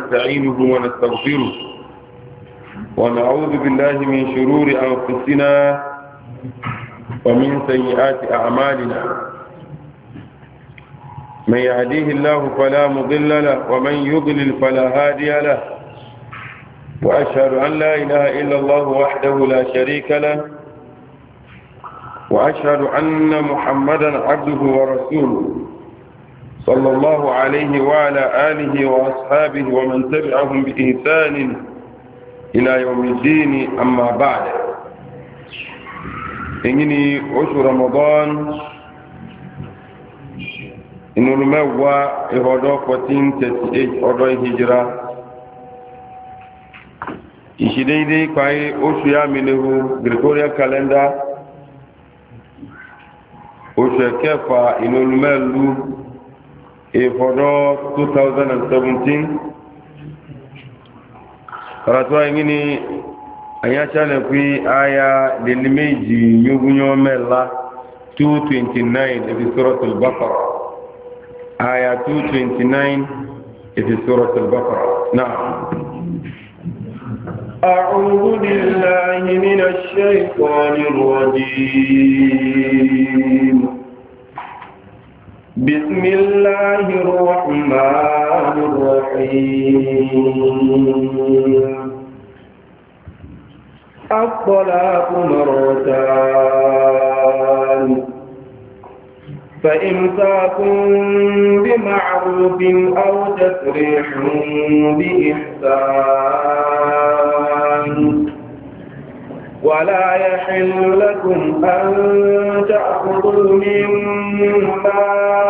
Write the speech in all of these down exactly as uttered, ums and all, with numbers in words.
ونستعينه ونستغفره ونعوذ بالله من شرور أنفسنا ومن سيئات أعمالنا من يهديه الله فلا مضل له ومن يضلل فلا هادي له وأشهد أن لا إله إلا الله وحده لا شريك له وأشهد أن محمدا عبده ورسوله صلى الله عليه وعلى آله وأصحابه ومن تبعهم بإحسان إلى يوم الدين أما بعد إنني عشر رمضان إنه الموى إهدى فتين تسعيج أرضي هجرة إشديدي كاي أشياء منه غريغوريا كالندا أشياء كفا إنه الموى إهدى twenty seventeen karatuwa ingini anyachane kui aya delimeji nyugunyo mela two twenty-nine في سورة البقرة آية two twenty-nine في سورة البقرة نعم أعوذ بالله من الشيطان الرجيم بسم الله الرحمن الرحيم الطلاق مرتان فإمساك بمعروف أو تسريح بإحسان ولا يحل لكم أن تأخذوا مما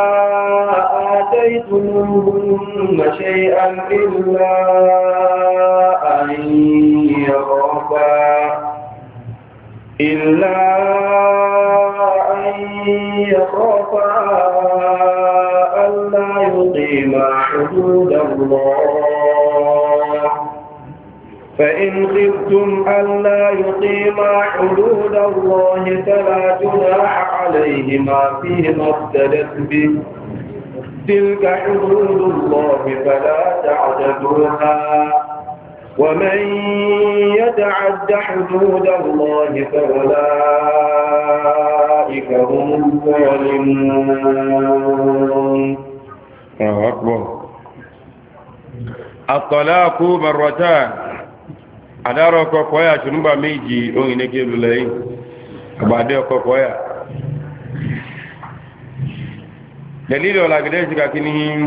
آتيتموهن شيئا إلا أن يخافا إلا أن يخافا ألا يقيما حدود الله فإن خفتم ألا يقيما حدود الله فلا جناح عليهما فيما افتدت به تلك حدود الله فلا تعتدوها ومن يتعد حدود الله فأولئك هم الظالمون. الله أكبر. الطلاق مرتان adaro ko koya tunumba meji o ine ke lulai abade ko koya dalilo la gede sika kini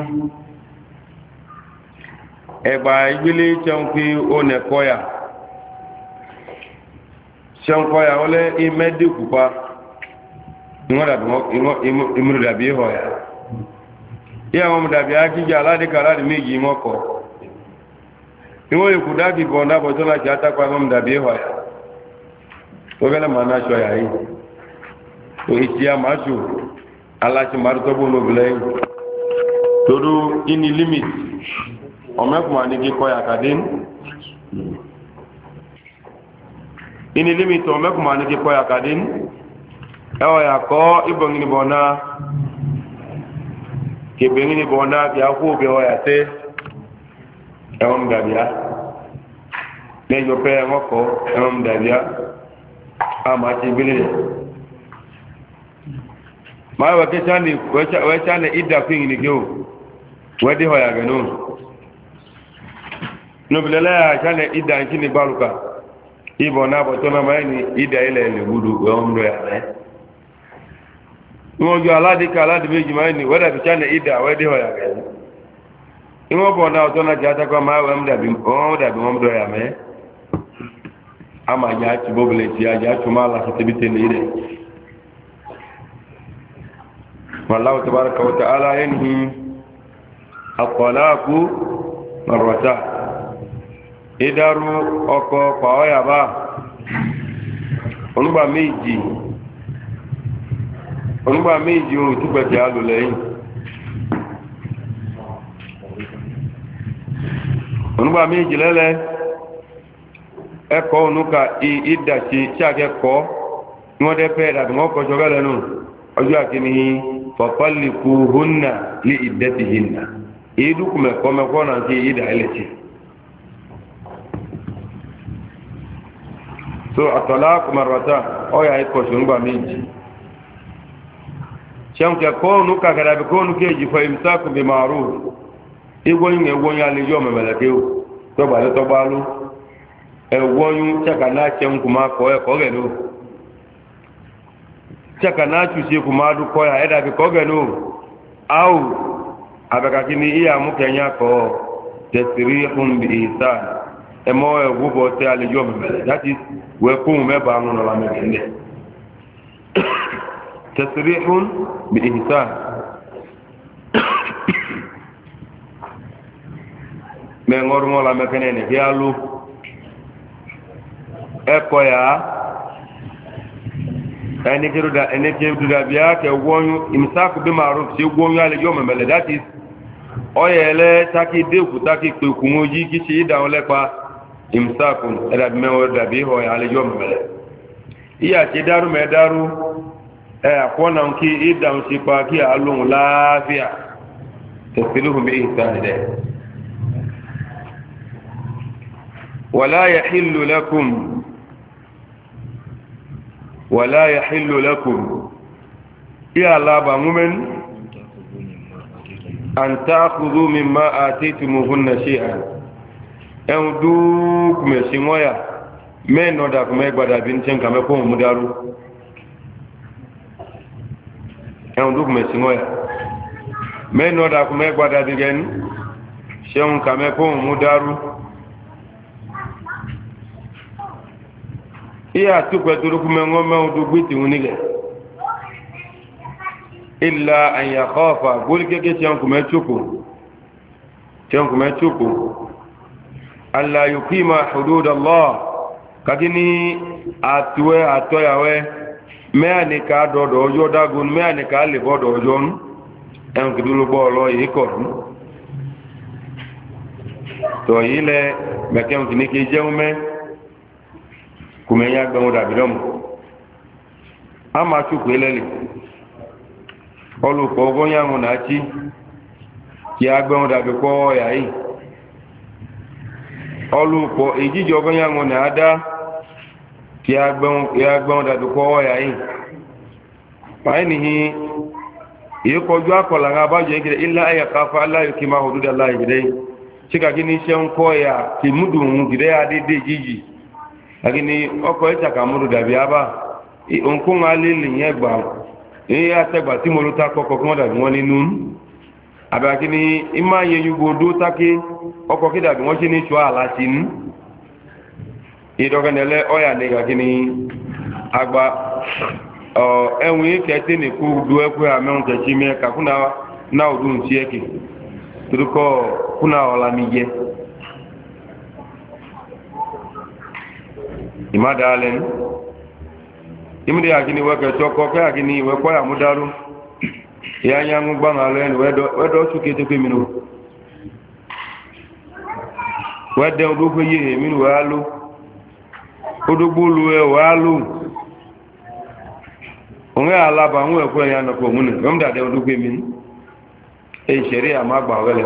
e ba igile chonki o ne koya chon koya ole imedi kupa ngora do imuru da bi hoya ya mo da bi akija ala de kala de meji ngoko iwe kudaki bonda botola chata kwa ngom dabie hoya ogala manasho ya hii to itia machu ala chi marto bono bilai todo ini limit omekuma ni ki koya kadin ini limit omekuma ni ki koya kadin ewa ya ko ibongini bona ke bengini bona ya ko be hoya te ẹwọ́n dàbíá lẹ́yìn ọpẹ́ ẹwọ́n kọ́ ẹwọ́n dàbíá a máa ti gbélé rẹ̀ máa wẹ́ kẹ́chánlẹ̀ ìdàkùn ìrìnlẹ̀ o wẹ́dí ọ̀yà gẹ̀nú nùbìlẹ̀lẹ́ àchánlẹ̀ ìdà ìkí ní gbárùkà ìbọn náà bọ̀ tọ́nà máa ní ìdà ilẹ̀ ilẹ̀ gbúdú ẹwọ́n rẹ̀ rẹ̀ wọ́n jọ aládìíkà aládìíméjì máa ní wẹ́dà ìchánlẹ̀ ìdà wẹ́dí ọ̀yà gẹ̀nú ìwọ́n bọ̀ náà tọ́nà jẹ́ àtàkọ́ máa wẹ́ dàbí wọ́n dọ̀ yà mẹ́ a máa yà á ti bọ́bìlẹ̀ tí a jẹ́ àtúmọ̀ máa láti tẹ́bí tẹ́lẹ̀ rẹ̀ wàláwù tabaraka wa ta'ala yanhi at-talaqu marratan ìdárú ọkọ̀ pàwọ́yà bá onígbà méjì onígbà méjì ohun ìtúpẹ̀tẹ̀ alùlẹ́yìn onígbà méjì lẹ́lẹ́ ẹkọ̀ onúka ìdàṣe ṣàkẹ́kọ̀ọ́ ní wọ́n dẹ́ pẹ́ ìdàbí wọ́n kọjọ gẹ́lẹ́ nù ọjọ́ àkíní fọ̀pọ̀lìkù húnnà lé ìdẹ́tì hìnnà èyí dúkùmẹ̀kọ́ mẹ́kọ́ náà sí ìdà ẹlẹ́tì so at-talaq marratan o ya iko shunba meji shanka ko nu ka kada ko nu keji fa imsaku bi ma'ruf igwoyin egwoyin ale yo memeleke o to ba to ba lu egwoyin chaka na chen kuma ko e ko gelo chaka na chu se kuma du ko ya eda bi ko gelo au abaka kini iya mu kenya ko tasrihun bi ihsan emo e gubo te ale yo memele that is we ko me ba mu no la me tasrihun bi ihsan me ngor mo la me kenene yalu e ko ya eni kiru da eni kiru da biya ke wonu imsaku bi ma'ruf si wonu ale yo memele that is oyele taki de ku taki pe ku moji ki si da ole pa imsaku era me o da bi ho ale yo memele iya ti daru me daru e akona nki ida nsi pa ki alun lafiya tasiluhu bi ihsan de wala yahillu lakum ولا يحل لكم يا لابا مؤمن أن تأخذوا مما آتيتموهن شيئا أن دوك مسيمويا من نداك ميغبادا بنتين كما يكون مدارو أن دوك مسيمويا من نداك ميغبادا بنتين شيئا كما يكون مدارو iya tukwe turuku mengo mengo dugwiti unige illa an yakhafa bulke ke tiyan kuma chuku tiyan kuma chuku alla yuqima hudud Allah kakini atwe atoyawe meani ka dodo ojo dagun meani ka le bodo ojon en kidulu bolo yiko to ile mekem kiniki jeume kumenya gbe oda bilomu ama chuku elele oluko ogonya mu na chi ki agbe oda bi ko ya yi oluko ejijo ogonya mu na ada ki agbe ki agbe oda bi ko ya yi fainihi yiko ju akola nga baje gire illa ay qafa alla yukima hudud allah gide chika gini shen ko ya ki mudu gide ya de de jiji lakini oko eta kamuru dabi aba onkun alili yen gba e ategba ti mo lu ta koko ko dabi won ninu aba kini ima ye yugodo take oko ki dabi won se ni chu ala tin idoganele oya ne ga kini agba o enwi kete ni ku du eku ameun ke chi me ka kuna na odun ti eke turuko kuna ola mi je imada alen imde akini weke choko ke akini weko ya mudaru ya nyangu gbanga len wedo wedo sukete ke minu wede odu ko ye minu walu odugbulu e walu onwe alaba nwe ko ya na ko munu ngomda de odu ko minu e sheria magba wele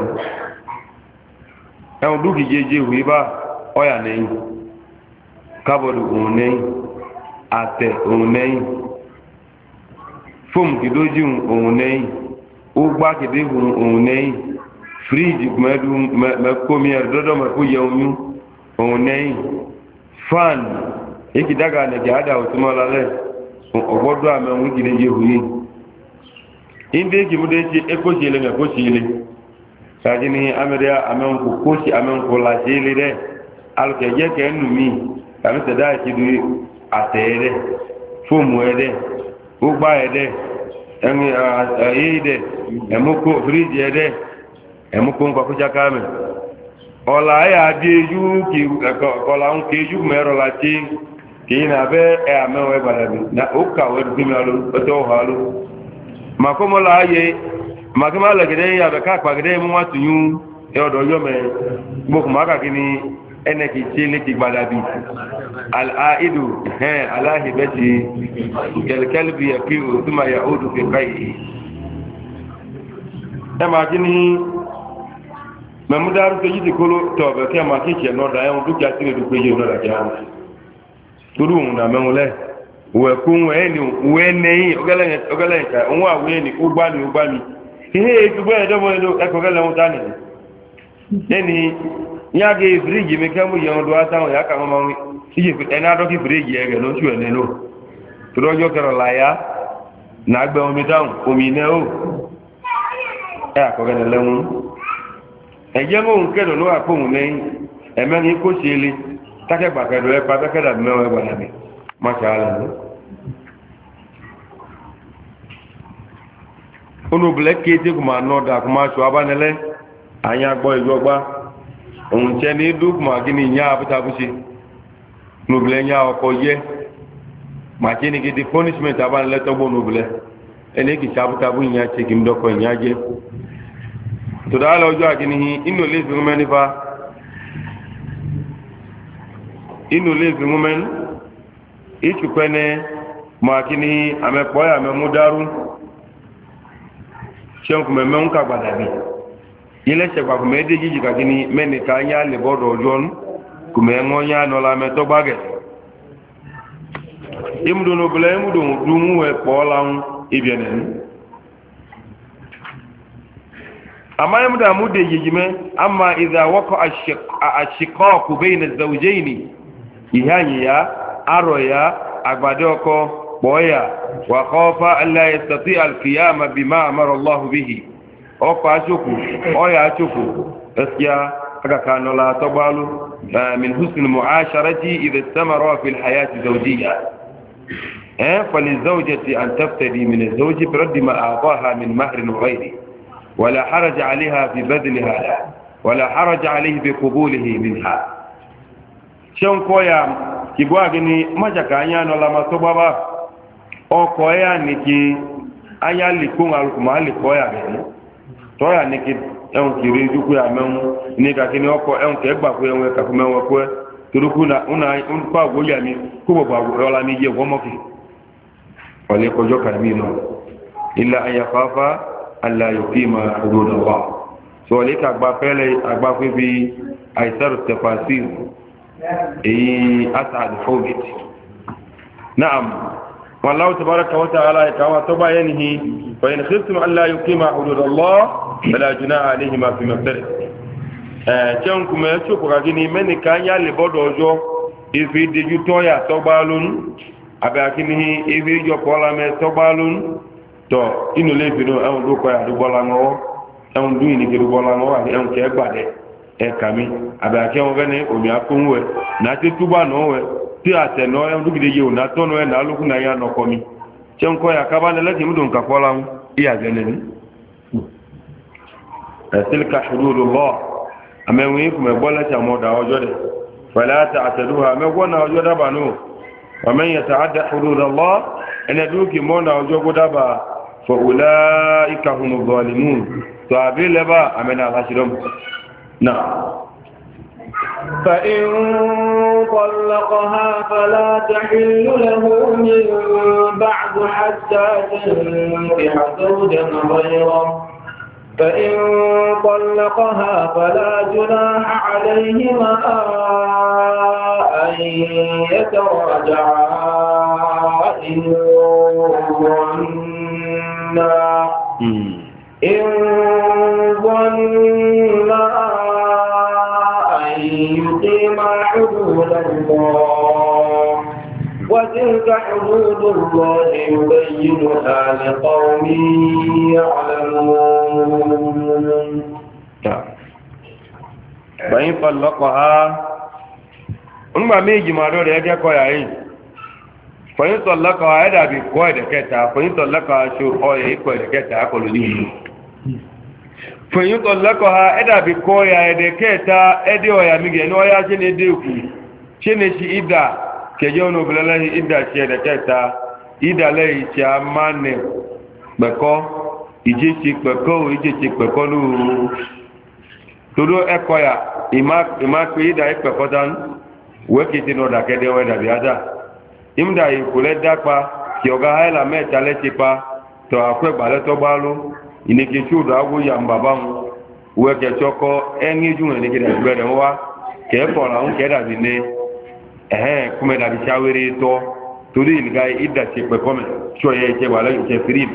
e odu ki jeje wiba oya neyin kábọ̀dù òun nẹ́yìn àtẹ̀ òun nẹ́yìn fóòmù kìdójú òun nẹ́yìn ó gbá kìdé òun nẹ́yìn fíríjì mẹ́kómi ẹ̀rọ̀dọ́dọ́ mẹ́kó yẹ oyún òun nẹ́yìn fan ìkìdága nẹ̀kì àdá òtúmọ̀ lálẹ́ ọgbọ́dọ̀ àmẹ́hún kìdé yẹ òyìn ìdí kìmúdé ṣe ékó ṣe ilé mẹ́kó ṣe ilé ṣáàjì ní amẹ́rẹ́ àmẹ́hún kò kó ṣe àmẹ́hún kò là ṣe ilé rẹ̀ alùkẹ̀jẹ́ kẹ́ nù míì kàmí tẹ̀dá ìkìdú àtẹ̀ ẹ̀dẹ́ fóòmù ẹ̀dẹ́ gbogbo ẹ̀dẹ́ ẹ̀yẹ́ ẹ̀dẹ́ ẹ̀mọ́kó fíríjì ẹ̀dẹ́ ẹ̀mọ́kó ń kọkújá káàmì ọ̀là ẹ̀yà bí ejú kọ̀ọ̀là ń ké ejú mẹ́rọ láti kìí nà bẹ́ ẹ̀ àmẹ́wọ̀ ẹgbàdàbí na ó kàwé dùgbìmí aló ọjọ́ ọ̀hà aló màkọ́mọ́lá ayé màkọ́mọ́ alẹ́gẹ̀dẹ́ yà bẹ̀ káàkpàgẹ́dẹ́ mú wá tùyún ẹ̀ọ̀dọ̀ yọmẹ gbogbo màkàkí ẹnẹ̀kì tí lè ti gbádà bí al'aidu ẹ̀hẹ́n aláhìbẹ́ti kẹlkẹlbi ẹ̀kí òtúmà ya ó dùn fi káyìí ẹ máa kí ní mẹ́múdárú tó yí ti kóló tọ̀ọ̀bẹ̀ kí ẹ máa kí ìṣẹ̀ náà dáyẹ̀wọ̀n dúkìá sí ìdúkú yìí náà dájá turu na menwule we kun we ni we nei ogele ogele ka nwa we ni ugbani ugbani ihe etugbo edo mo edo e ko gele won tani eni ya ge fridge me kamu yan do ata ya ka mo ma ije ena do ki fridge e ge lo tu ene lo turu ojo kero la ya na gbe omi down omi ne o e ko gele lewun eje mo nke do lo apo mun nei e me ni ko sele take gba kedo e pa take da mewe gba na mi masha Allah onu black kete kuma no da kuma so abanele anya gbo ijogba ohun che ni du kuma gini nya abuta busi no ble nya oko ye ma kini gidi punishment abanele to gbo no ble ene ki chabuta bu nya che kim do ko nya je to da lo jo agini inu le fi meni fa inu le fi mumen ichu kwene ma kini amepo ya memudaru ṣeun kùmẹ̀ mẹ́un ká gbàdàbí ilẹ̀ ṣẹ̀gbà kùmẹ̀ èdè jíjì kàkí ni mẹ́ni ká yá lè bọ́dọ̀ ọjọ́ kùmẹ̀ ẹ̀wọ́n yá nọlá mẹ́tọ́ gbágẹ̀ imúdùn obìnrin imúdùn dùnmú ẹ̀ pọ̀ láhún ibi ẹ̀nẹ̀ ní àmá imúdùn àmúdè yìí mẹ́ àmà ìdàwọ́kọ̀ àṣìkọ́ kùbẹ́ ìnà zàwùjẹ́ ìní ìhá yìí àrọ̀ ya àgbàdé ọkọ̀ بويا وخاف ألا يستطيع القيام بما أمر الله به أوقع أشوكو أويا أشوكو أسيا كان لا تبال من حسن المعاشرة إذا استمر في الحياة الزوجية فللزوجة أن تفتدي من الزوج برد ما أعطاها من مهر وغيره ولا حرج عليها في بذلها له ولا حرج عليه بقبوله منها شون كويا كيبواغني ما جاكا يانو لما تبابا ọkọ̀ ẹ̀yà ní kí ayá lè kó alùkùnmọ̀ á lè kọ́ ẹ̀yà rẹ̀ ní tọ́yà ní kí ẹ̀hùn kiri dúkú àmẹ́hùn ní kàkí ní ọkọ̀ ẹ̀hùn kẹgbà fún ẹ̀hùn ẹ̀kàfún mẹ́wọ̀n ẹ̀kọ́ ẹ̀ torúkú na ń pa àgbóyà ní kó bọ̀bọ̀ ọlá ní yẹ wọ́mọ́kì ọ̀lẹ́ kọjọ́ kàmí náà ilẹ̀ ayàfáfá aláyòkí ma ròdà wà sọ ọ̀lẹ́ kàgbà fẹ́lẹ̀ àgbà fún bí àìsàrò tẹfàṣì èyí asàdìfọ́bìt náà والله تبارك وتعالى كما تبا ينهي فإن خفتم أن لا يقيم حدود الله فلا جناح عليهما فيما افترض كم يشوف كاغني من كان يالي بودوجو ifi deju toya tobalun abakini ifi jo kola me tobalun to inu le binu en do ko ya do bola ngo en du ni ke do bola ngo en ke gbade e kami abaki won gane omi akunwe na ti tuba no we tí àtẹ̀nà ẹ̀rùn yíò náà tọ́nà ẹ̀ náà lókún náà yá nọkọ mi ṣe ń kọ́ ya ká bá ní lẹ́jì múdùn kàkọ́ láhún ìyàgẹ́lẹ̀ ní ẹ̀sílìkà ṣùgbọ́n lọ́ àmẹ́wìn ìkùnmẹ̀ gbọ́lẹ́ṣà mọ́dà ọjọ́ rẹ̀ fẹ̀láta àtẹ̀lúwà mẹ́gbọ́nà ọjọ́ dábà náà wàmẹ́yẹ tààdà ṣùgbọ́n lọ́ ẹni dúkì mọ́nà ọjọ́ gbọ́dábà fọ̀wùlá ìkàhùn bọ̀ọ̀lìmù tó àbí lẹ́bà àmẹ́nà aláṣírọ́mù náà فإن طلقها فلا تحل له من بعد حتى تنكح زوجا غيره فإن طلقها فلا جناح عليهما أن يتراجعا إن ظنا إن ظنا يقيما حدود الله وتلك حدود الله يبينها لقوم يعلمون فإن طلقها ńgbà méjì máa lórí ẹgbẹ́ kọ́ yà yìí fẹ̀yìn tọ̀lọ́kọ̀ ẹ̀dàbí kọ́ ẹ̀dẹ̀kẹta fẹ̀yìn tọ̀lọ́kọ̀ aṣọ ọ̀yẹ̀ ikọ̀ ẹ̀dẹ̀kẹta kọlù ní ìlú fẹ̀yìn tọ̀lọ́kọ̀ ha ẹ̀dàbí kọ́ ya ẹ̀dẹ̀kẹta ẹ̀dẹ̀ ọ̀yà mìgẹ̀ ní ọ̀yá ṣe ní dẹ́kù ṣe ní ṣe ìdà kẹjọ́ ọ̀nà obìnrin lẹ́yìn ìdà ṣe ẹ̀dẹ̀kẹta ìdà lẹ́yìn ṣe a máa nẹ̀ pẹ̀kọ́ ìjẹ́ ṣe pẹ̀kọ́ ìjẹ́ ṣe pẹ̀kọ́ lóòrùn todo ẹ̀kọ́ ya ìmá pé ìdà ìpẹ̀kọ́ dánú wekiti no da kede we da biada imda ikule dapa ki oga haila meta lechipa to akwe gbale to gbalu inike chudo awu ya mbaba mu weke choko eni ju ni kide gbere wa ke ko la un ke da bi ne eh kuma da bi shawere to turi ni ga idda ce pe kome cho ye ce wala ce free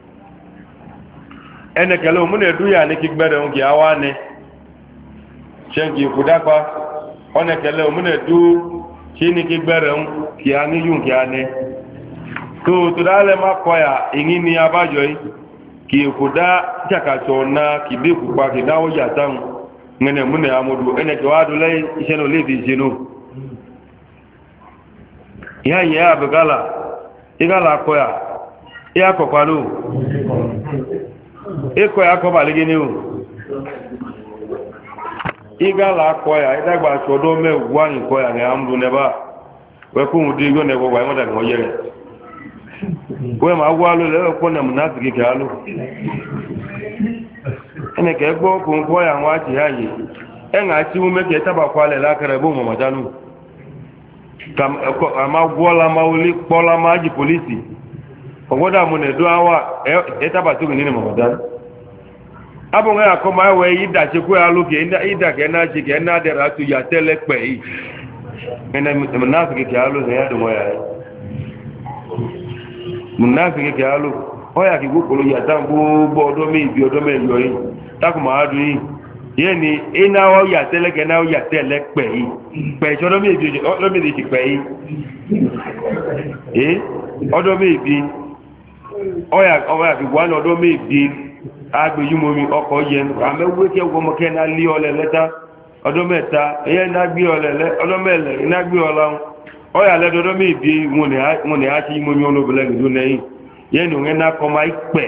ene kalo mun e duya ne ki gbere on ki awane chengi kudapa one kalo mun e du chini ki gbere on ki ani yun ki ane to to dale ma koya ingini abajo yi ki kuda chaka chona ki bi ku pa ki dawo ya tan ngene mun e amudu ene ki wadu lai iseno levi jenu ya ya bagala igala koya ya ko kwalu eko ya ko baligi ni o igala koya idagba sodo mewa ni koya ni amdu neba we ku ndi go ne go wa mo da mo yere we ma wa lo le ko na munafiki ka lo ene ke gbo ku ko ya wa ti hayi e nga ti mu me ke taba kwale la kare bo mo madanu kam ama gwola ma uli pola ma ji polisi ogoda mo ne do awa e taba tu ni ni mo madanu abo nga ko ma we ida che ko alu ke ida ida ke na ji ke na de ra tu ya tele pe yi ene munafiki ke alu ya do ya munafiki ke alu o ya ki gukulu ya tambu bo do mi bi odo me yo yi taku ma adu yi ye ni ina wa ya tele ke na ya tele pe yi pe so do mi bi odo mi di pe yi eh odo mi bi o ya o ya ki wa no odo mi bi agbe yumo mi oko yen ame we ke wo mo ke na li ole leta odo meta ye na gbe ole le odo mele na gbe ola o ya le dodo mi bi mo ne mo ne ati mo mi ono bele du nei ye nu na ko mai pe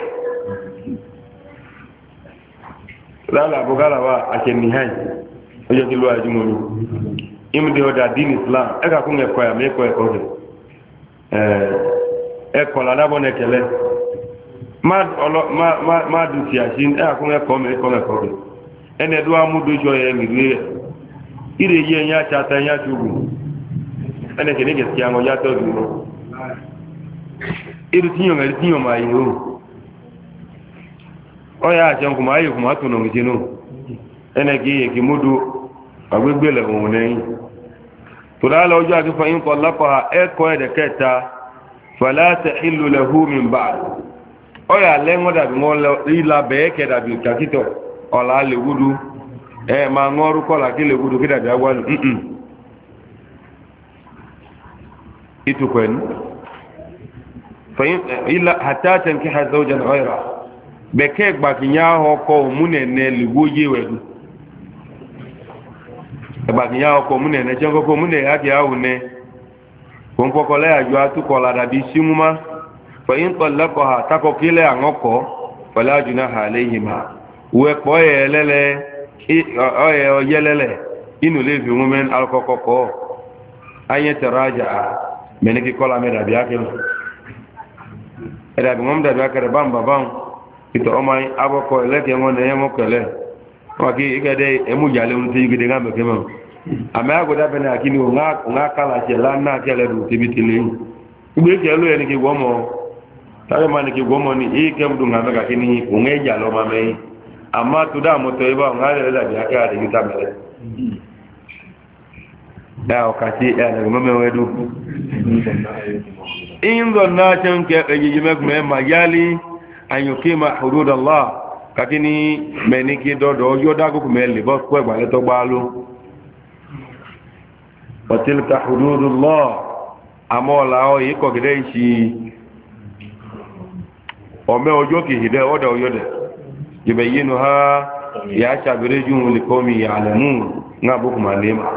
la la bogala wa ake ni hai o ye ki lo aji mo mi im de oda din islam e ka ku nge ko ya me ko e ko eh e ko la na bo ne kele ma ma ma ma du ti asin e akun e ko me ko me ko ene do amudu jo ye ngire ire ye nya chata nya tugu ene ke ni gaskiya ngo ya to du iru tinyo ngali tinyo ma yo o ya jan kuma ayi kuma to no ngino ene ke ye ki mudu agbegbele ohun nei to la lo jo ati fa in qallaqa e ko e de keta fala tahillu lahu min ba'd oya lengo da bi ngol ila be ke da bi kakito ola le wudu e ma ngoru ko la ke le wudu ke da bi agwalu mm itu kwen fa illa hatta tankiha zawjan ghayra be ke gba kinya ho ko munene le woje wedu e gba kinya ho ko munene jengo ko munene ya ki awune ko ko le ajo atu ko la da bi simuma فإن طلقها تكو كلا عنقو فلا جناح عليهما وقوي يلله أي يلله إنه ليه في مؤمن الكوكو أن يتراجع منك كلا ميدا بياكل إذا بمم دا بياكل بام بام إتو أمي أبو كوي لك يمون يمو كله وكي إكادي إمو جالي ونسي يكدي غام بكمم أما أقول دا بنا أكيني ونغا كلا شلانا كلا دو تبتلي ugbe ke lo eni ke gomo tare mani ke gomo ni e kem du ngame ka kini unge jalo mame amma to da mo to iba ngale la bi aka de yuta mele da o ka ti ya le mame wedu in donna tan ke e ji me me majali an yukima hudud allah kakini meni ki do do yo da ko mele bo ko gba le to gba lo wa tilka hududullah amola o yiko gide isi ome ojo ki hide oda oyode yibayinu ha ya shabireju likomi ya'lamun ngabuku malima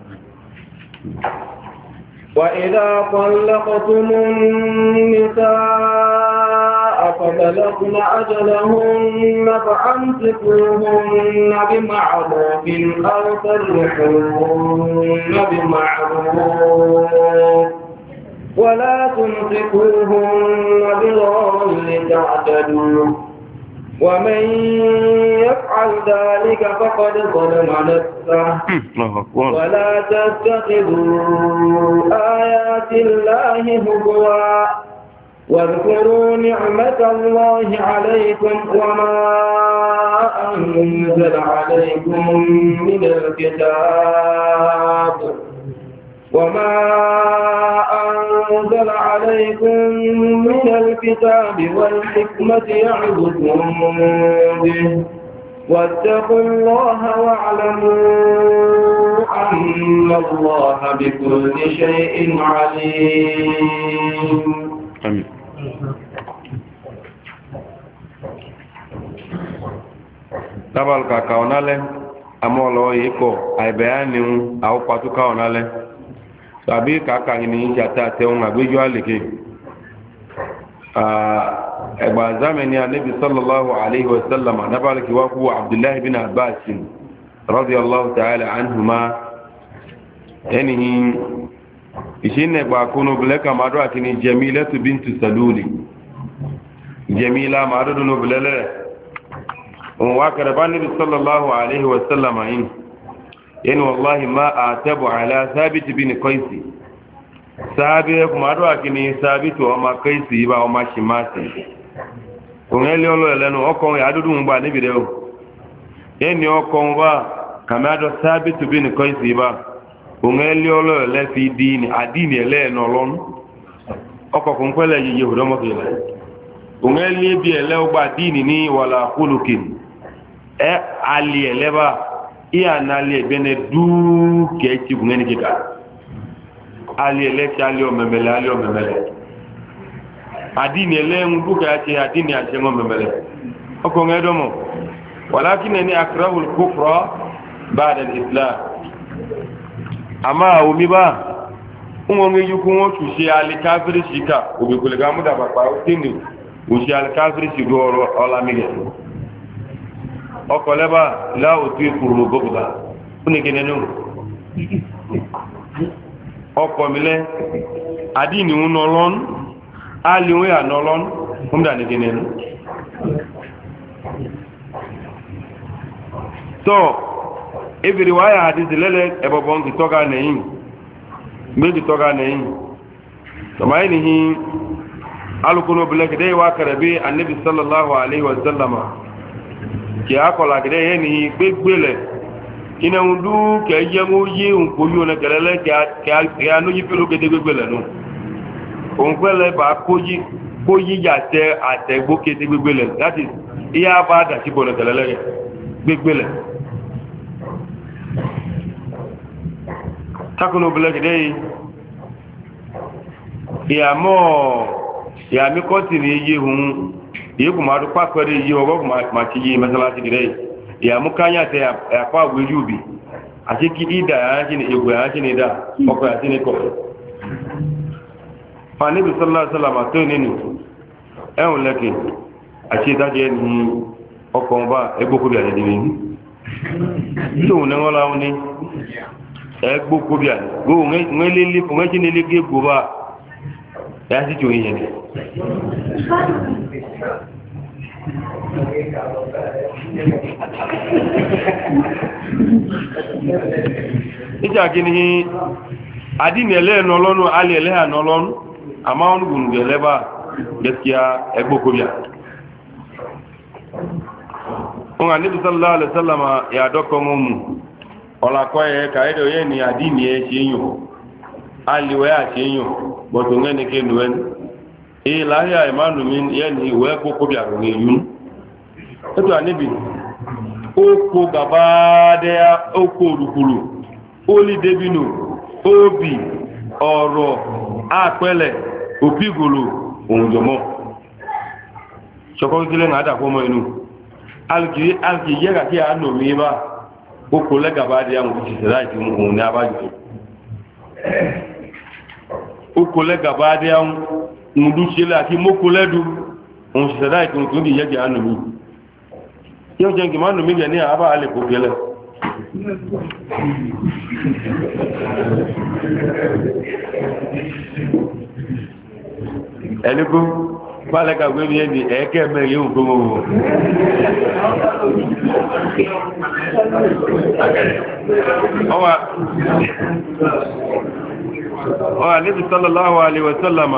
wa idha talaqtum an-nisaa fabalagna ajalahunna fa'amsikuhunna bima'rufin aw sarrihuhunna bima'ruf ولا تمسكوهن ضرارا لتعتدوا ومن يفعل ذلك فقد ظلم نفسه ولا تتخذوا آيات الله هزوا واذكروا نعمة الله عليكم وما أنزل عليكم من الكتاب وما أنزل عليكم من الكتاب والحكمة يعظكم به واتقوا الله واعلموا أن الله بكل شيء عليم. آمين. tabal ka kaonale amolo yiko aibeani au patu kaonale sabi ka ka ni jata te on agbejo aleke ah egba zamani nabi sallallahu alaihi wasallam nabal ki wa ku abdullah ibn abbas radiyallahu ta'ala anhuma yani ishine ba kuno buleka madu akini jamilatu bintu saluli jamila madu no bulele وكرب النبي صلى الله عليه وسلم إن إن والله ما أعتب على ثابت بن قيس ثابت ما رأكني ثابت وما قيس يبا وما شماسي ونقول له لأنه أكون يعدد من بعد نبيه إني أكون با كما هذا ثابت بن قيس يبا ونقول له لا في دين الدين لا نلون أكون كلا يهود ما كلا ونقول لي بيلا وبعد ديني ولا خلقين e ali eleba iya na ali bene du ke ti ngeni kika ali ele ti ali o memele ali o memele adini ele ndu ka ti adini ase ngo memele oko ngedo mo walakin ni akrahu al kufra ba'da al islam ama umi ba ungo ngeju ku ngo tu se ali kafiri shika obi kule ga muda ba pa o tini o se ali kafiri shi do ola mige ọkọ̀lẹ́bà láòtú ìkùrù gbogbo fún ìgẹ́ nínú ọkọ̀ mílẹ̀ àdínì ń nọlọ́n alìwé ànọlọ́n fún ìdánigẹ́ nínú tọ́ ebèrè wáyà àdíjì lẹ́lẹ́ ẹbọ̀bọ̀n kì tọ́gá nẹ̀yìn méjì tọ́gá nẹ̀yìn tọ́máyé nìyí alùkùnrin obìnrin kìdẹ́ ìwà kẹrẹ̀ bí annabi sallallahu alaihi wasallama kí a kọ̀lá gẹ́gẹ́ yẹ́ ni gbégbélẹ̀ iná ń dú kẹ́ yẹ́ mú yí òǹkó yóò nẹ kẹrẹlẹ́ kẹ́ a lóyí pẹ́lú kéde gbégbélẹ̀ nù òun pẹ́lẹ̀ bá kó yí yà tẹ àtẹ̀gbó kéde gbégbélẹ̀ láti iya bá dàtí bọ̀ nẹ kẹrẹlẹ́ gbégbélẹ̀ takùnù obìnrin gẹ́gẹ́ yìí ìyàmọ́ ìyàmí kọ́tì ní iye hun yi kuma duk kwakwari yi wa gwagwa mace yi masalasi gidai ya mukanya ta ya kwagwa yubi a ciki ida ya shi ne igwe ya shi ne da kwakwai ya shi ne kawai fani bi sallallahu alaihi wasallam to ne ne ẹ̀hùn lẹ́kẹ̀ àti ìdájẹ́ ní ọkọ̀ ọba ẹgbókóbí àti ìdíwẹ̀ ní tóhùn ní wọ́n láwọn ní ẹgbókóbí àti gbóhùn ẹjí nílé gẹ́gbó bá ẹ̀ sí tí ó yẹn ní ìjà kí ni àdínì ẹlẹ́ẹ̀nà ọlọ́nu alẹ́ ẹlẹ́ẹ̀nà ọlọ́nu àmá wọn gùn gẹ̀lẹ́bà gaskiya ẹgbókóbíà wọn a níbi sallallahu alaihi sallama ya dọ́kọ̀ mú ọlákọ́ ẹ̀ kàídọ̀ yẹ́ ni àdínì ẹ ṣe yùn alìwẹ́ àṣẹ yùn bọ̀tọ̀ ngẹ́ni kéèlú ẹni èyí láyé ìmánu mi yẹ́ ni ìwẹ́ ẹgbókóbíà rẹ̀ yún ètò àníbi ó kó gàbádẹ́ ó kó olùkùlù ó lì débìnù óbì ọ̀rọ̀ àpẹẹlẹ̀ òpígòlò òun jọmọ́ ṣọkọ́ kílẹ̀ ń àdàkọ́ mọ́ inú alìkì yẹ́gà kí a nò mí bá ó kó lẹ́gàbádẹ́ àwọn òṣìṣẹ́ láti òun ní abájọ́ ó kó lẹ́gàbádẹ́ àwọn òun àti mọ́kó lẹ́dù òun òṣìṣẹ́ láti òun tó bí yẹ́gà á nò mí yóò jẹ́ kí máa nù mí gẹ̀ ní àbá alẹ́ kò gẹ́lẹ̀ ẹ̀lẹ́kú pálẹ́kà gbé ní ẹni ẹ̀ẹ́kẹ́ mẹ́rin yóò gbogbo ọwà níbi sallallahu alaihi wasallama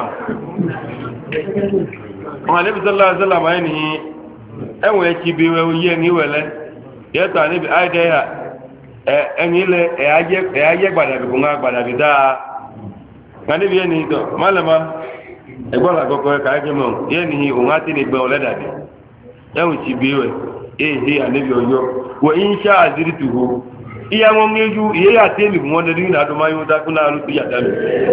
ọwà níbi sallallahu alaihi wasallama ẹni ẹwọ̀n ẹ̀kí bí wẹ́ yẹ́ ní wẹ̀lẹ́ yẹ́ta níbi àìdẹ́yà eh enile e aje e aje gbada bi kunga gbada bi da ngani bi ni to malama e gbola gogo ka ke mo ye ni o ngati ni gbe ole da bi e un ti biwe e he anabi oyo wa insha azirtuhu iya mo ngeju iye ya temi mo de ni na do mayo da kuna lu ya da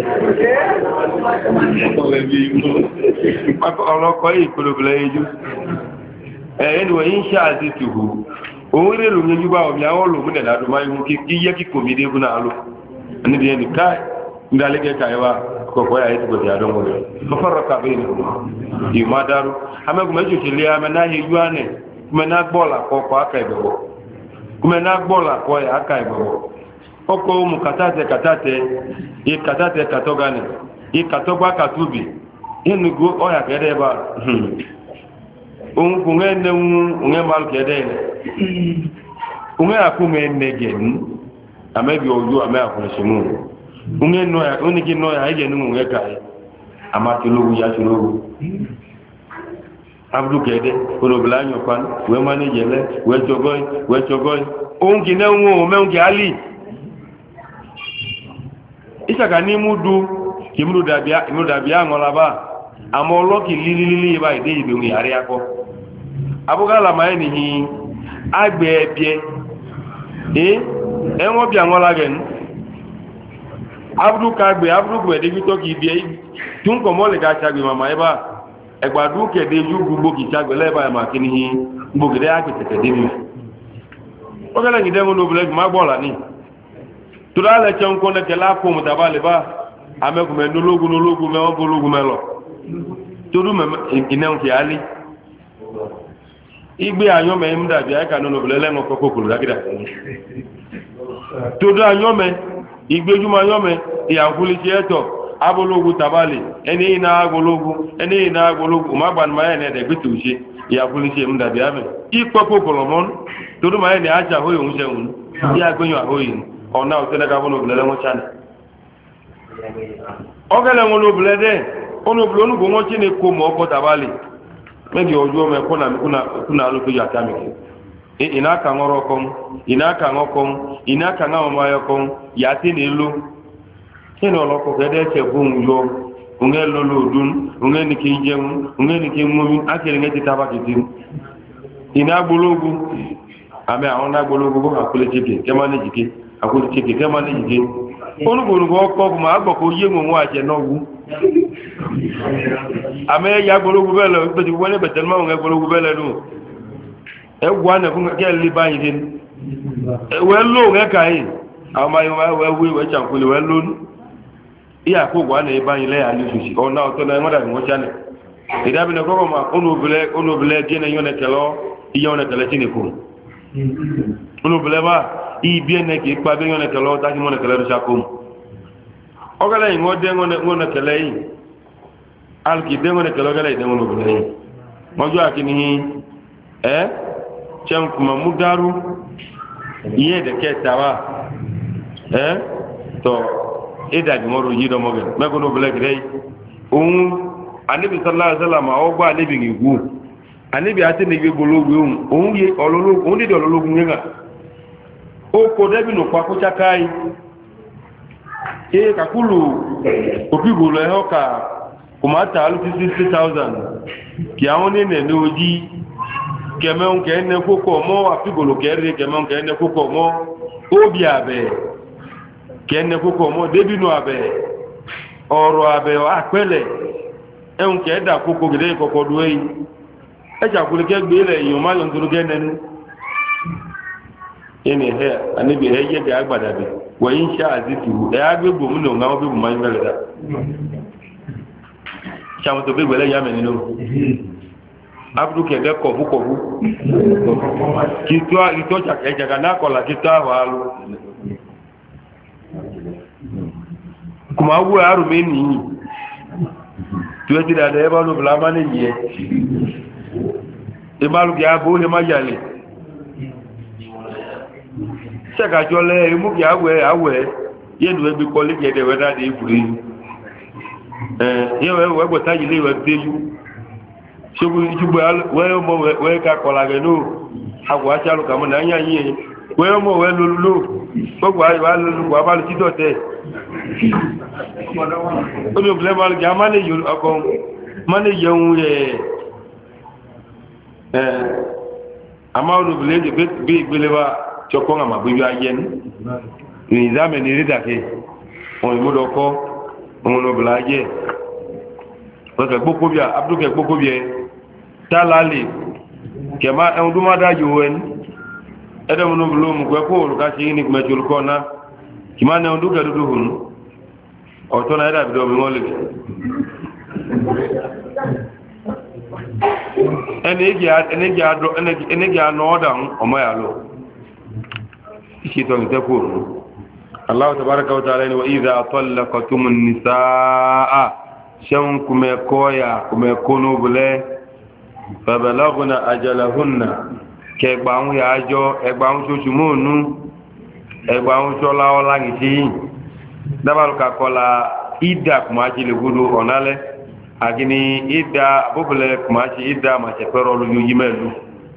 pa ko lo ko yi ko lo ble eju e ni wa insha azirtuhu o re lu ngeju ba o mi awon lo mu de na do mayo ki iye ki ko mi de kuna lu ani de ni kai ndale ke kai wa ko ko ya yi ko ya do mo ko faraka bainahum yi madaru ame ko meju ti le ame na hi yuane kuma na gbola ko ko aka ibebo kuma na gbola ko ya aka ibebo oko mu katate katate e katate katogani e katogba katubi inu go o ya kede ba un kunge ne un nge mal kede ne unge akume negen amebi oju ame akunsimu unge no ya uniki no ya ije nu nge kai ama tilu ya tilu abdu kede kono blanyo kan we manage le we chogoy we chogoy ongi ne nwo me ongi ali isa kani mudu kimru dabia kimru dabia ngola ba amolo ki lilili ba ide ibe ngi ari ako abugala mai ni hi agbe ebie eh enwo bia ngola gen abdu ka gbe abdu gbe de bito ki bie tun ko mo le ga chagbe mama eba egbadu kede ju gbogbo kichagbe leba ma kini gbogide akete de mi o gele ngide mo no bele ma gbola ni tura le chen ko ne kela ko mutabale ba ame ko me nologu nologu me ogologu me lo turu me ine on ki ali igbe ayon me mda bi aka no bele le ngo koko kulu dagida turu ayon me igbe ju ma ayon me ya nkuli ti eto abologu tabali eni ina agologu eni ina agologu ma ban ma ene de bituche ya polisi mda bi ame ipopo kolomon todo ma ene aja hoyo unse un ya gbenyo ahoyin ona o tele ka bono blele mo chane ogele mo no blede ono blonu go mo chine ko mo ko tabali mebi ojo me ko na kuna kuna lo ya tamike e ina ka ngoro kom ina ka ngokom ina ka ngama yokom ya tinilu kino loko gede che bun yo unge lolo dun unge ni ki jemu unge ni ki mumin akere ngeti tabaki tin ina gbologu ame awon gbologu go akule chike kema ni jike akule chike kema ni jike onu go go ko ma agbo ko ye mo wa je nogu ame ya gbologu bele be ti wole betel ma unge gbologu bele nu e gwa na ku ke li ba yin e we lo nge kai ama yo we we we chankule we lo iya ko gwa na eba ile ali sushi o na to na ngoda ngo chane ida bi ne ko ma onu bele onu bele je na yone kelo iyo na kele chine ko onu bele ba i bi ne ki pa be yone kelo ta ki mo ne kele ru shakum o gala ngo de ngo ne ngo na kele yi al ki de ngo ne kelo gala de ngo bele yi mo jo akini eh chem kuma mudaru iye de ke tawa eh to ida bi moro yido mo gen me ko no black day un anabi sallallahu alaihi wasallam o gba anabi gigu anabi ati ni gbologu un un ye ololo un di olologu nga o ko debi no pa ko chakai e kakulu obigo lo e hoka kuma ta alu sixty thousand ki awon ni ne noji keme un ke ne koko mo afigolo kere keme un ke ne koko mo obi abe kenne koko mo debinu abe oro abe apele ehun ke da koko gide koko duwe e ja kule ke gbe le yon ma yon duru genen ene he ani bi he ye ga agbada bi wa insha azitu e agbegbo mu no nga mo bi mu ma yin mele da cha mo to be gbele ya me ninu abdu ke de ko bu ko bu ki to ito ja ke ja na ko la ki ta wa lu kuma wu aru me ni tuwe ti da de ba lu bla ma ni ye e ma lu ya bo le ma yale se ka jole e mu ya we awe ye du e bi ko le je de we da de ifuri eh ye we we bo ta ile we teju ṣogbo ìjúgbò wẹ́ ọmọ wẹ́ ká kọ̀lá rẹ̀ ló àwọ̀ aṣáàlù kàmọ́ náà yà yìí wọ́n mọ̀ wẹ́ lólúlò gbogbo àìwá lólùgbò abálù títọ̀ tẹ́ omi òbílẹ̀ máa gẹ́ má lè yẹun rẹ̀ àmá olùbílẹ̀ bí ìgbélé wa ṣọkọ́ àmà bí yóò ayẹ́ ní ìzámẹ̀ ní rídàkẹ́ ohun ìmúdọ̀kọ́ ohun olùbílẹ̀ ayẹ́ ọ̀kẹ́ gbókóbíà abdókẹ́ gbókóbíà tálálì kẹma ẹun tó má dájú ẹni ẹdẹ́mù ní obìnrin òmùgbẹ́ kó olùkásí ní kùmẹ̀tì olùkọ́ náà kì máa ní ẹun dúkẹ́ dúdú hùn ọ̀tọ́ náà ẹ̀dàbìdọ̀ omi wọ́n lè ẹnẹ́gì àná ọ́dà ọmọ yà lọ ìṣètò ìtẹ́kù òun aláwọ̀ tàbárakà wata rẹ̀ ni wọ́n ìdá àtọ́lẹ̀kọ̀ tó mú ní sáà ṣẹ́un kùmẹ̀kọ́ yà kùmẹ̀kọ́ nóbulẹ́ fẹ̀bẹ̀lọ́gùnà àjẹ̀lẹ̀hùnà kẹgbàun yà ájọ ẹgbàun ṣoṣù mọ́ọ̀nú ẹgbàun ṣọ́lá ọlá nìṣí dábàlùkà kọla ìdá kùmáṣí lè gúdú ọ̀nálẹ́ àgíní ìdá bóbulẹ̀ kùmáṣí ìdá màṣẹ̀pẹ̀rọ̀ lójú mẹ́lú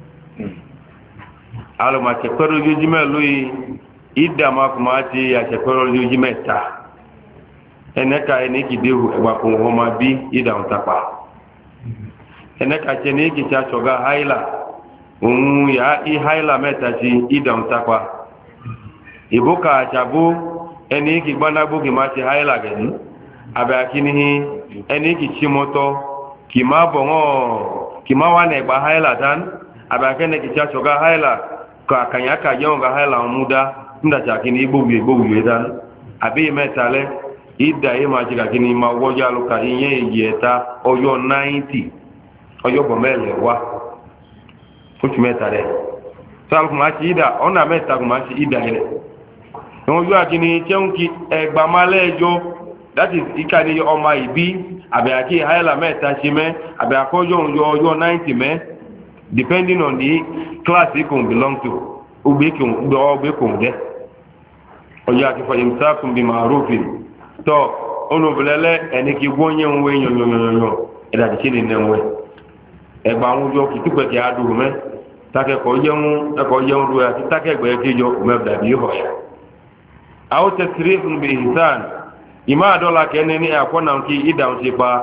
alùmàṣẹ̀pẹ̀rọ̀ lójú mẹ́lú ìdá kùmáṣí àṣẹ̀pẹ̀rọ̀ lójú mẹ́ta ẹnẹ́ka ẹni kìdéhù ẹgbàkùn ọmọ bí ìdá òǹtapà ẹnẹ́ka ṣe ní kìí ṣàṣọ̀gá haila òun yà í haila mẹ́ta sí ìdá òǹtapà ìbókà àṣàbó ẹni kìí gbánágbógi máa ṣe haila gẹ̀ẹ́ni àbẹ̀ àkíníhí ẹni kìí ṣí mọ́tọ́ kìí má bọ̀ wọ́n kìí má wà ní ẹgbà haila tán àbẹ̀ àkẹ́ni kìí ṣàṣọ̀gá haila kàkànyàkà yẹ́wọ̀n ga haila ọmúdá nígbàtí àkíní igbógbé igbógbé tán àbí mẹ́ta lẹ́ ìdá yìí máa jìgà kí ni máa wọ́jọ́ alùkà ìyẹn èyí ẹ̀ta ọjọ́ náìtì ọjọ́ bọ̀ mẹ́lẹ̀ wá oṣù mẹ́ta rẹ̀ tó alùkù máa ṣe ìdá ọ̀nà mẹ́ta kù máa ṣe ìdá rẹ̀ ìwọ̀n ojú àkíní tẹ́hùn kí ẹgbà máa lẹ́ẹ̀jọ́ láti ìka ní ọmọ ìbí àbẹ̀ àkí àyàlà mẹ́ta ṣe mẹ́ àbẹ̀ àkọ́jọ́ ọjọ́ náìtì mẹ́ depending on the class you can belong to ọgbẹ́ kò ń jẹ́ ọjọ́ àkífọ̀ ìmùsákùn bí màrúfin tọ́ olùbìlẹ́lẹ́ ẹni kí wọ́n yẹ́ ń wé yọ̀nyọ̀nyọ̀nyọ̀ ẹ̀dàdì sí ní ẹ̀wẹ̀ ẹgbà àwọn ojú ọkì túpẹ̀kì àdúrù mẹ́ takẹ́kọ̀ọ́ yẹ́un rú àti takẹ́gbẹ̀ẹ́ kéjọ mẹ́bdàbí ọ̀yà àwọn tẹ̀sírí fún bí ìsàn ìmá àdọ́là kẹ́ni ní àkọ́nà kí ìdáhùn ṣe pa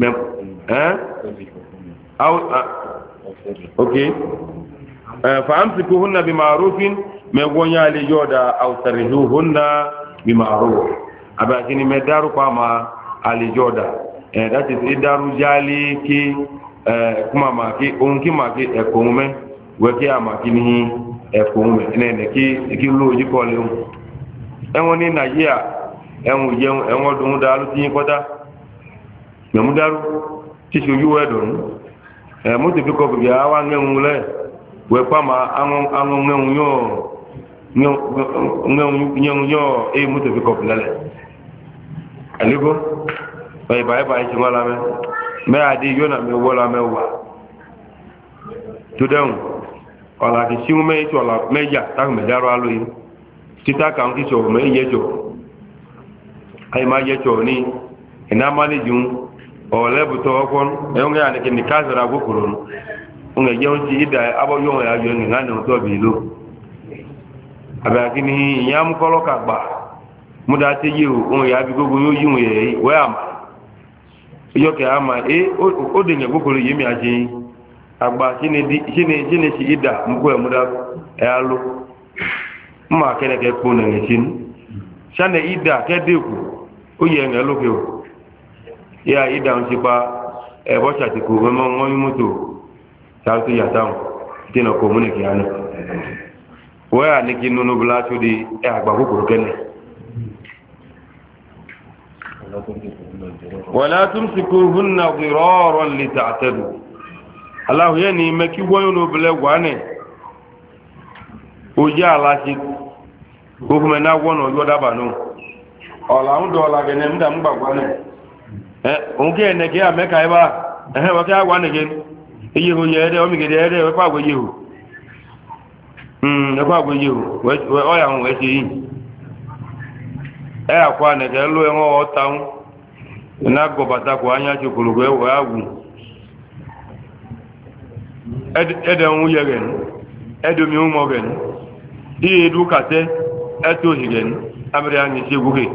fàámsìkú húnna bí màrúfin mẹ́wọ́n yá lè yọ́da àwùsàrìhù húnna bí màrúfin abaki ni medaru kwa ma alijoda eh that is idaru jali ki eh kuma ma ki onki ma ki ekomume we ki ama ki ni ekomume nene ki ki loji ko le enwon ni najia enwon jeun enwon dun dalu tin kota me mu daru ti soju we don eh mo ti fi ko bi awa ngeun le we pa ma anwon anwon ngeun yo ngeun ngeun yo e mo ti fi ko lele aligo oye báyìí báyìí ṣe wọ́n lámẹ́ mẹ́ àdí yóò nà mẹ́ wọ́ lámẹ́ wà tó dẹ̀hùn ọ̀là kì sí mẹ́ ìṣọ́ ọ̀là mẹ́jà táàkì mẹ́dáró alóyìn títà kàún kì ṣọ̀ mẹ́ ìyẹ́jọ́ ayé máa yẹ́jọ́ ní iná mánéjì ń ọ̀lẹ́bùtọ̀ ọkọ́ ẹ̀yọ́n gẹ́yà ní kìnnì káàsìrà gbókòrò ń ẹ̀jẹ̀ ń ti ìdá abọ́yọ̀ ẹ̀yọ́ ní ìhánà ọ̀tọ́ bì ló àbẹ̀kí ni ìyá mú kọ́lọ́kà gbà múdá tí yíò ohun ìyá bí gbogbo yóò yíò yẹ̀ wẹ́ àmà ìyọ́kẹ̀ àmà é ó dènyẹ̀ gbogbo yìí mi àṣẹ àgbà ṣíne sí ìdà mú ẹ̀ múdá ẹ̀ aló mọ́ akẹ́nẹ̀kẹ́ pọ̀ nẹ̀rẹ̀ sí ní ṣánẹ̀ ìdà kẹ́dẹ̀kù ó yẹ ẹ̀rẹ̀ lókè ò yá ìdà ń ṣipa ẹ̀bọ́ ṣàtìkù mẹ́mọ́ wọ́n mú mọ́tò ṣáàtú yàtàun tí nà kọ̀múnìkì àná wẹ́ à ní kí nínú bùlá tó di ẹ̀ àgbà kòkòrò kẹ́nẹ̀ ولا تمسكوهن ضرارا لتعتدوا الله يعني مكي وينو بلغوانه oja alasi gofume na wono ojo daba no ola un do la gene mda mgba gwane eh onke ne ke ameka iba eh wa ka gwane gen iye ho ye de o mi gede ere we pa gwe yehu mm e pa gwe yehu we o ya won we se yi e akwa ne ke lo en o taun na go bata ko anya chukuru gwe we awu ed ed en u ye gen edo mi u mo gen iye du kate eto higen amri angi se guge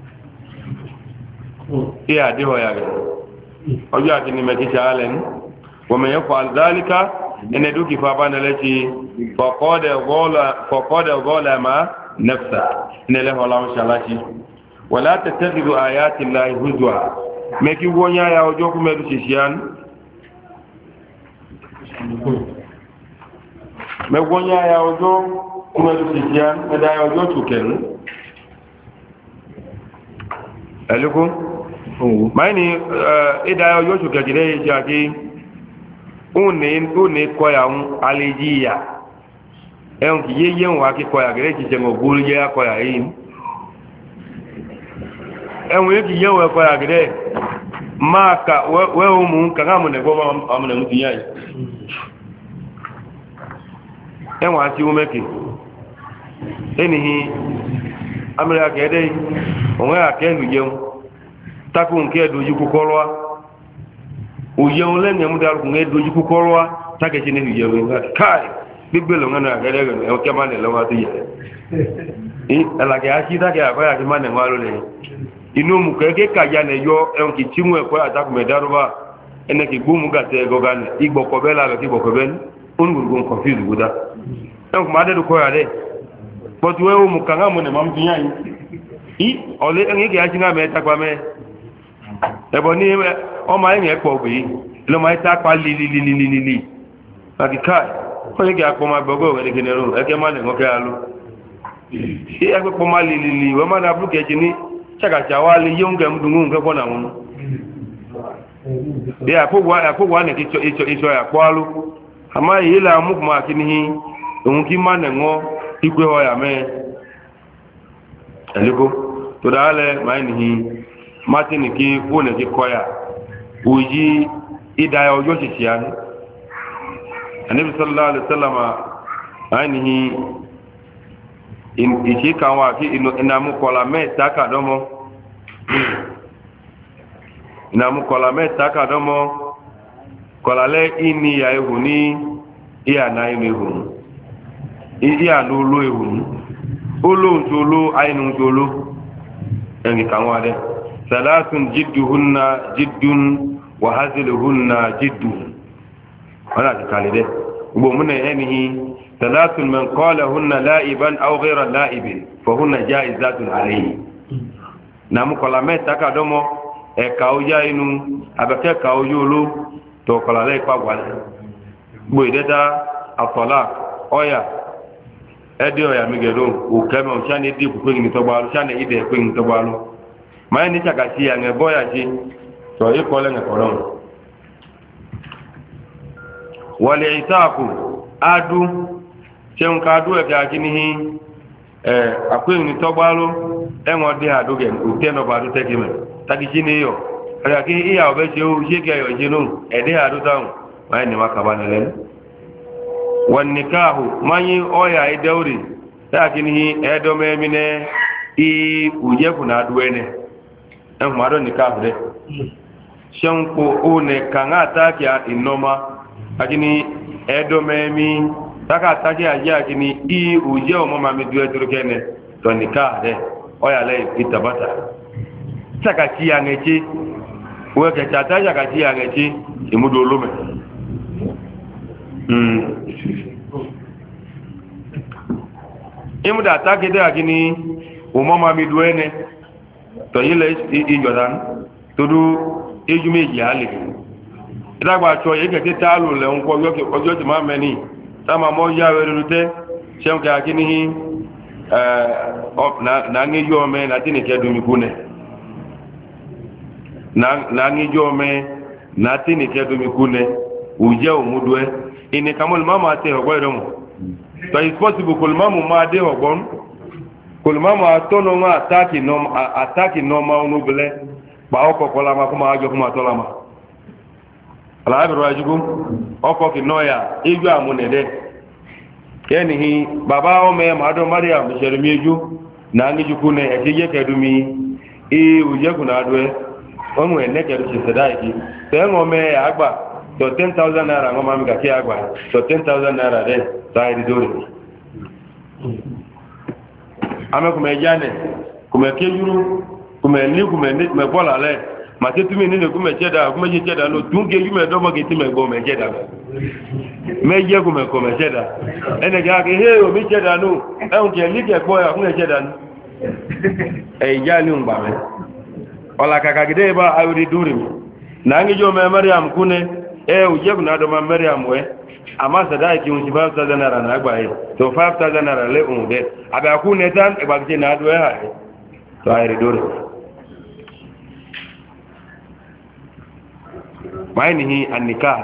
iya de ho ya ge ojo akini me kicha alen wa man yafal dhalika ene du ki fa bana lati faqad wala faqad wala ma nafsa ne le hola shalati wala tattakhidhu ayati llahi huzwa me ki wonya ya ojo ku me du sisian me wonya ya ojo ku me du sisian me da ya ojo tuken aliko maini ida ya ojo tuken dire jaki une une ko ya un alejiya en ki yeye wa ki ko ya gere ki je ngo bulu ya ko ya yin enwe ki yewe ko ya gere maka we umu ka ga mu ne go ma mu ne mu tiya yi enwe ati umeke enihi amira ke de onwe ake nu yeun taku nke doju ku kolwa o yeun le nyemu daru ku nge doju ku kolwa take chi ne nu yeun kai gbigbe lo ngana gere gere o ke ma ne lo wa ti ye e ala ke achi ta ke akwa ya ki ma ne wa lo le inu mu keke kaja ne yo en ki timu e ko ata ku me daruba ene ki gumu ga te go gan igbo ko bela ga ki bo ko ben un gur gon confuse guda en ko ma de ko ya de but we mu kanga mu ne mam tinya yi i ole en ki aji nga me ta kwa me e bo ni o ma yen e po bi lo ma ta pa li li li li li li ba ki kai ko ye ki akpo ma gbogo we de kenero e ke ma ne ngo ke alu i e ko ma li li li we ma na bu ke ji ni chaka chawali yonge mdungu nge kona munu ya kogwa ya kogwa ne kicho icho icho ya kwalu ama ila mukuma kinihi unki mane ngo ikwe ho ya me aliko to dale mainihi matini ki une ki koya uji idaya ojo chichian anabi sallallahu alaihi wasallam ainihi in ishi kan wa ki inamu kola meta ka domo inamu kola meta ka domo kola le ini ya ehuni iya na ime ehuni iya lulu ehuni ulu njulu ainu njulu engi kan wa de salatun jidduhunna jiddun wa haziluhunna jiddun wala kalide ubo munne enihi ثلاث من قالهن لائبا أو غير لائب فهن جائزات عليه نامو كلامه تكادمو ekauja inu abeke kaujulu to kolale kwa wale boideta atola oya edi oya migelo ukeme ochani di ku kwing to balu chane ide kwing to balu mai ni chakasi ya ngeboya ji to ikole ngekolon wale itaku adu cheun ka du e ga kinihi eh akwin ni togbalo enwo de aduge ute no badu tekime tagiji ni yo ara ki iya obe se o se ke yo jinu e de adu taun mai ni makaba ne len wan nikahu mani oya e dauri ta kinihi e do me mine i uje kuna duene en ma do nikahu de cheun ko one kanga ta kya inoma akini e do me mi taka taki aje kini i uje o mama mi duwe turkene to nika de oya le itabata taka ti angechi we ke chata ya ka ti angechi imudo lume mm imuda taki de akini o mama mi duwe ne to yile i jordan todu ejumeji ale idagba cho ye ke ta lu le nko yo ke ojo ti ma meni sama mo ya werute shem ka kinihi eh na na ngi yome na tini ke dumi kune na na ngi yome na tini ke dumi kune uje omudwe ini kamul mama te ogwero mo so it's possible kul mama ma de ogbon kul mama atono ma ataki no ataki no ma onubele ba okokola ma kuma ajo kuma tolama ala abiro ajugo oko ki noya eju amunede kenihi baba ome mado mariam jeremieju na ngi jukune ejeje kedumi e uje kuna adwe onwe ne kedu chisedai te ngome agba to ten thousand naira ngoma mi ka ki agba to ten thousand naira de sai dori ame kume jane kume kejuru kume ni kume ni kume bola le ma te tumi ni ne kume cheda kume je cheda no tunge yume do mo giti me go me cheda me je kume ko me cheda ene ga ke he o mi cheda no e un ke li ke gbo ya kume cheda no e ja ni un ba me ola kaka gide ba awri duri na ngi jo me Maryam kune e u je na do ma Maryam we ama sadai ki un five thousand naira na agba yi to five thousand naira le un de aba ku ne tan e ba je na do ha to ayri duri mainihi annikah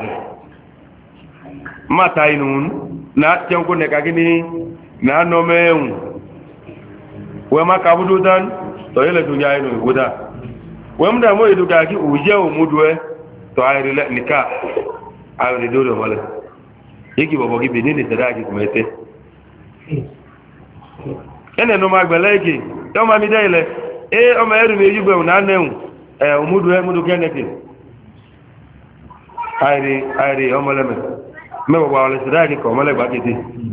mata inun na tenko ne kagini na no meun we maka budu dan to yele dunya inu guda we mda mo idu kagi uje o mudwe to ayri le nikah ayri duro wala yiki bobo gi binini sadaki kumete ene no magbele yiki to ma mi dele e o ma eru mi yugbe na neun e o mudwe mudu keneti ayri ayri o moleme mẹ́wàá wà ọ̀lẹ́sì dáàkì kọ̀ mọ́lẹ́gbà kété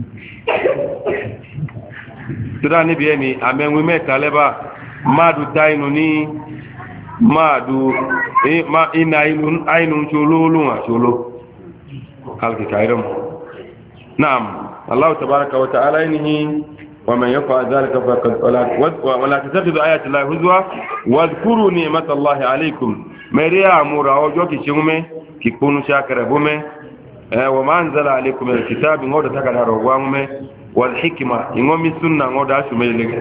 tó dá níbi ẹni àmẹ́wé mẹ́ta lẹ́bà máàdù tá inú ní máàdù iná inú ṣolóòlùn àṣoló alkìkà ìrọ̀mù náà aláwọ̀ tàbárakà wata aláìníhí wà mẹ́yàn fa àzárika wàlá ti tẹ́tù ayàtì láì húzúwá wà kúrò ní mẹ́tàláhì aláìkùm mẹ́rí àmúra ọjọ́ kìí ṣe mẹ́ kìí kúnnú ṣákẹrẹ bó mẹ́ وما أنزل عليكم من الكتاب غدا تكنا روامه والحكمة إنهم سنة غدا شميلك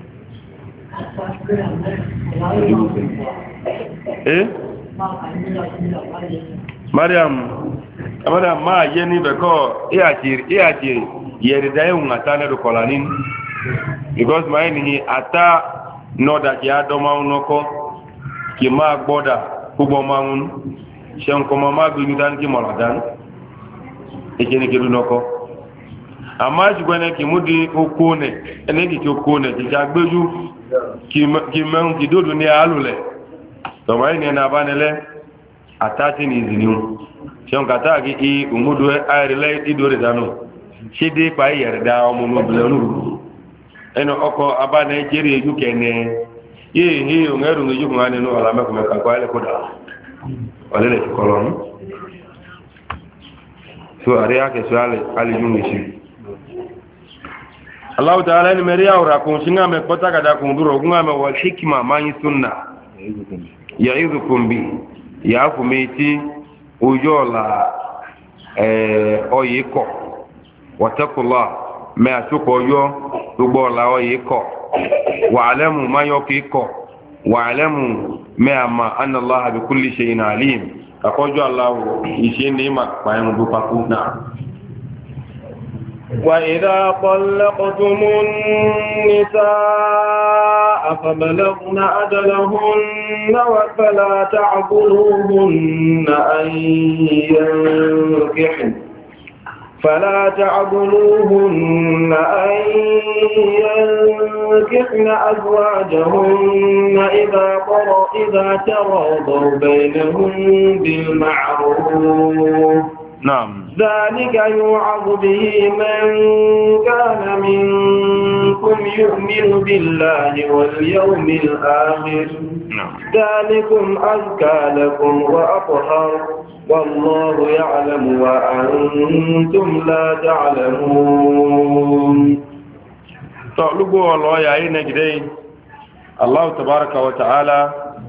إيه مريم مريم ما يني بكو إياتير إياتير يردايو نتانة ركولانين because ما يني أتا نودا كي أدوما ونوكو كي ما أكبودا كوبو ماون شنكو ما بينيدان كي مولادان ejene kedu noko ama jugwene ki mudi okone ene ki okone ti jagbeju ki ki meun ki dodo ni alule to mai ne na banele atati ni izini seun kata ki i umudu ayrile idore dano shede pa yerda omo no bele onu eno oko abane jeri eju kene ye he o ngeru ngeju ngane no ala me ko me ka kwa ile koda wale le kolon so are yake so ale ale jungi shi Allah ta'ala ni meriya ora kun singa me kota kada kun duro kunga me wal hikma man sunna ya'idukum bi ya fumiti ujola eh oyiko watakullah me atuko yo gbogbo la oyiko wa alamu ma yokiko wa alamu ma ma anna Allah bi kulli shay'in alim akojo Allah ise ni ma pa en bu pakuna وإذا طلقتم النساء فبلغن أجلهن فلا تعبدوهن أن ينكحن فلا تعبدوهن أن ينكحن أزواجهن إذا ترى إذا تراضوا بينهم بالمعروف. نعم. ذلك يوعظ به من كان منكم يؤمن بالله واليوم الآخر. نعم. ذلكم أزكى لكم وأطهر والله يعلم وأنتم لا تعلمون. طلبوا الله يا نجدي الله تبارك وتعالى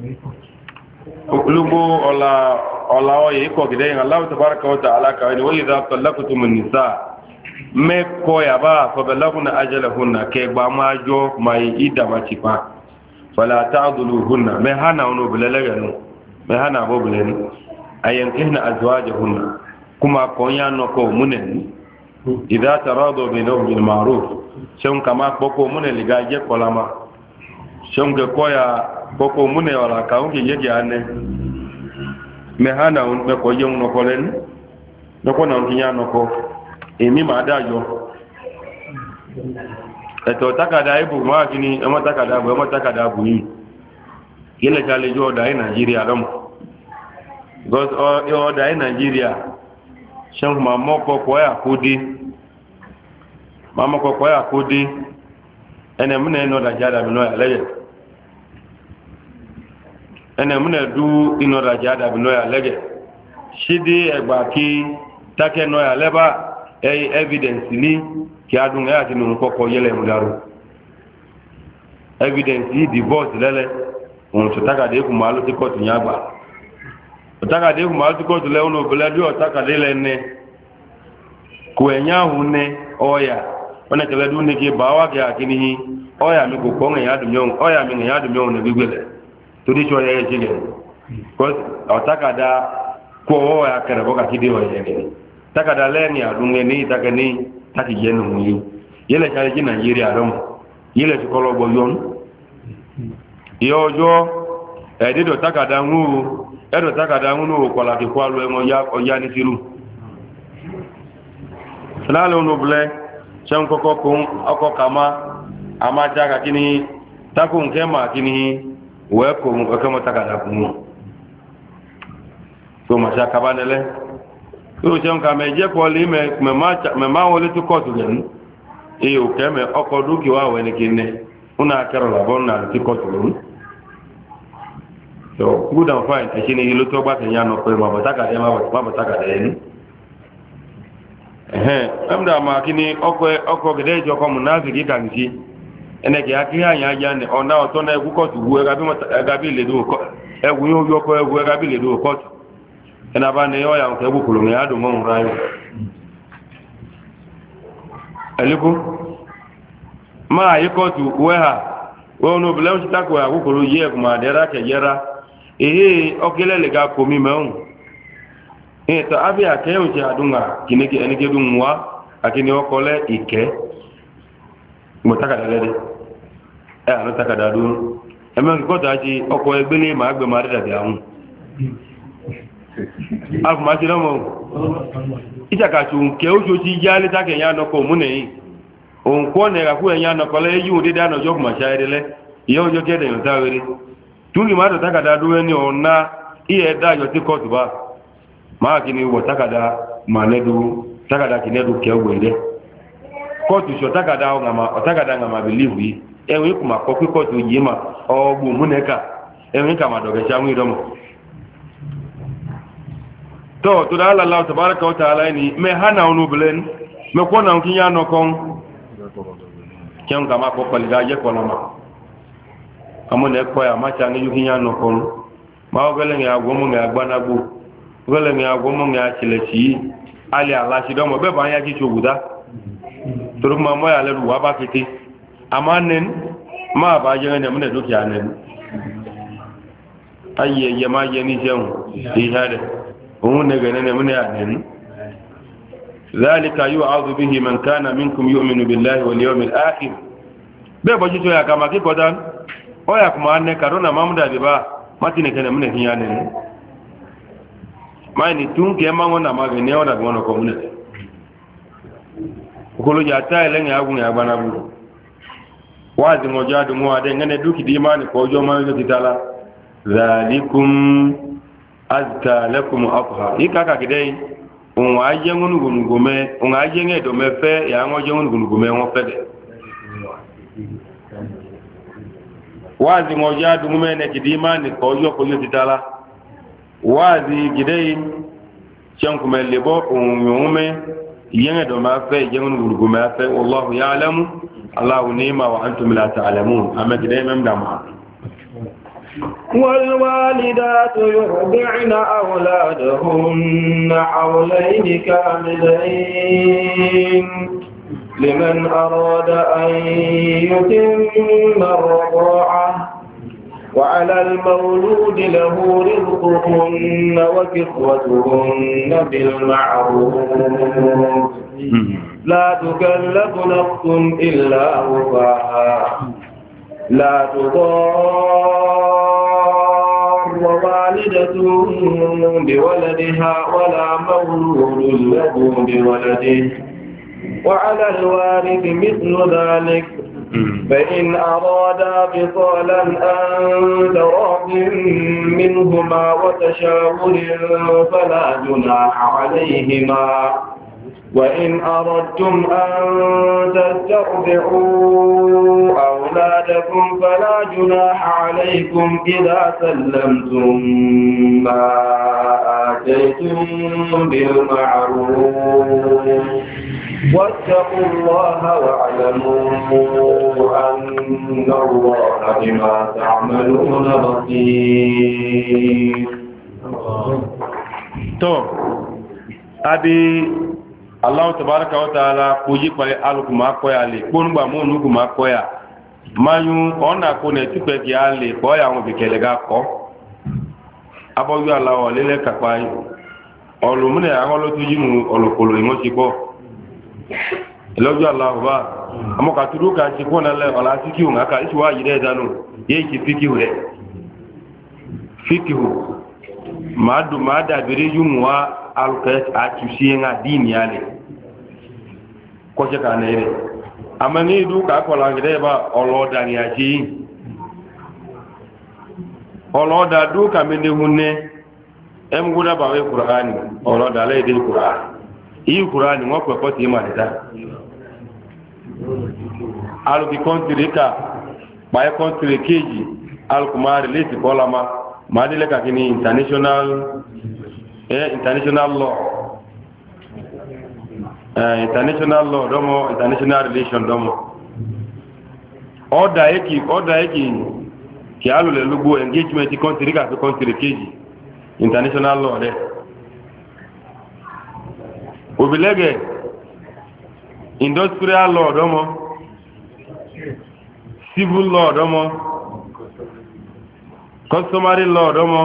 طلبوا الله الله يكو كده الله تبارك وتعالى كان واذا طلقتم النساء me koya ba fa balaguna ajalahunna ke ba ma jo mai ida ma cipa fala ta'dhuluhunna me hana ono bilalaganu me hana bo bilani ayan ihna azwajahunna kuma konya no ko munen idha taradu bainahum bil ma'ruf shon kama boko munen ligaje kolama shon ke koya boko munen wala ka unge yege ane me hana un me ko yeng no ko len do ko na tinya no ko emi ma da yo eto takada ibu ma kini e mo takada bu e mo takada bu yi ile jale jo da in Nigeria dom because o o da in Nigeria shan ma mo ko ko ya kudi ma mo ko ko ya kudi ene mune no da jada mi no ya lege ene mune du ino da jada mi no ya lege shidi egba ki take no ya leba e evidence ni ki adun ya ti nu koko yele mu daru evidence yi divorce lele on so taka de ku malu ti court nya gba taka de ku malu ti court le ono bele du taka de le ne ku enya hu ne oya ona kele du ne ki bawa ke akini oya mi ko ko ya du nyon oya mi ya du nyon ne bigbele to di cho ye jige ko taka da ko oya kere boka kidi o ye ne taka da le ni adu ne ni taka ni taki je no yi yele chale ji Nigeria rom yele ti kolo bo yon yojo edido taka da nwu edo taka da nwu no ko la ki kwa lo e mo ya o ya ni siru sanalo no ble chan koko kun ako kama ama jaga kini taku nkema kini we ko mo kama taka da kun so ma sha kabanele so chan ka me je ko li me me ma me ma wole to ko to gen e o keme oko du ki wa we ni kinne una kero la bonna ti ko to so good and fine akini ilo to gba kenya no pe ma bataka de ma bataka de ni eh amda ma kini oko oko gede jo ko munafiki kanji ene ke aki anya ya ne ona oto na egwu ko tuwu ga bi ga bi le do ko egwu yo yo ko egwu ga bi le do ko ena ba ne yo ya nke egwu kulu ne adu mo rayo aliku ma yi ko tu we ha wo no bele o ta ko ya kulu ye kuma de ra ke yera ehe okelele ga ko mi meun eh to abi ake o je adunga kiniki enike dunwa akini okole ike mo takada lede eh anu takada du emen ko ta ji oko egbele ma gbe ma da bi ahun af ma ti lomo ita ka tu ke ojo ji jale ta ke ya no ko mu nei on ko ne ga ku ya no ko le yu de da no jo ma sha irele iyo jo ke de yo ta were tungi ma do takada du eni ona iye da yo ti ko tu ba ma kini wo takada manedu takada kinedu ke ogwede ko tu so takada o ngama o takada ngama believe yi enwe kuma ko ko tu yima ogbu muneka enwe kama doge chanwi domo to to da Allah tabaaraka wa ta'ala ni me hana onu blen me ko na kinya no kon kem kama ko ko liga je ko lama amone ko ya ma changi kinya no kon ma o gele ya gomo ya gbanagbu gole mi agwomo mi achileci ali ala si domo be ba ya ki choguda turu ma mo ya le ruwa ba kiti amanen ma ba je ne mun do ki anen ayye ye ma ye ni jeun di hade on ne gane ne mun ya anen zalika yu'adhu bihi man kana minkum yu'minu billahi wal yawmil akhir be bo jito ya kama ki kodan o ya kuma ne karona mamuda bi ba matine kene mun ne ya anen maini tunke mango na magene ona gono community ukolo ya ta ele nya agun ya gbana bu wazi moja du mo ade ngene duki di imani ko jo ma yo kitala zalikum azka lakum afha ikaka gidei on aje ngunu gunu gome on aje nge do mefe ya ngo je ngunu gunu gome ngo fede wazi moja du mo ne kidi imani ko jo ko yo kitala wazi gidei chan kuma lebo umume yenge do ma fe jengun gurgu ma fe wallahu ya'lamu Allahu nima wa antum la ta'lamun amma gidei mem da ma والوالدات يرضعن أولادهن حولين كاملين لمن أراد أن يتم الرضاعة وعلى المولود له رزقهن وكسوتهن بالمعروف لا تكلف نفس إلا وسعها لا تضار والدة بولدها ولا مولود له بولده وعلى الوارث مثل ذلك فإن أرادا فصالا عن تراض منهما وتشاور فلا جناح عليهما وإن أردتم أن تسترضعوا أولادكم فلا جناح عليكم إذا سلمتم ما آتيتم بالمعروف واتقوا الله واعلموا أن الله بما تعملون بصير. Abi Allah tabaraka wa ta'ala kuji pale alukuma koya le kunba munu kuma koya mayu ona ko ne tipe ki ale koya won bikele ga ko aboyu Allah o lele kapai olumune angolo tujimu olokolo imo siko loju Allah ba amoka turuka siko na le ola siki un aka isi wa yire danu ye ki fiki hure fiki hu madu mada biriju muwa alukes atusi nga dini yale ko je ka nere amani du ka ko la ngere ba oloda ni aji oloda du ka mene hunne em guda ba we qur'ani oloda le de qur'an yi qur'ani mo ko ko ti ma da alu bi kontrika ba e kontre keji al kumar le ti kolama ma de le ka kini international eh international law uh, international law domo international relation domo order eki order eki ki alu le lugo engagement country ka to country keji international law de obilege industrial law domo civil law domo customary law domo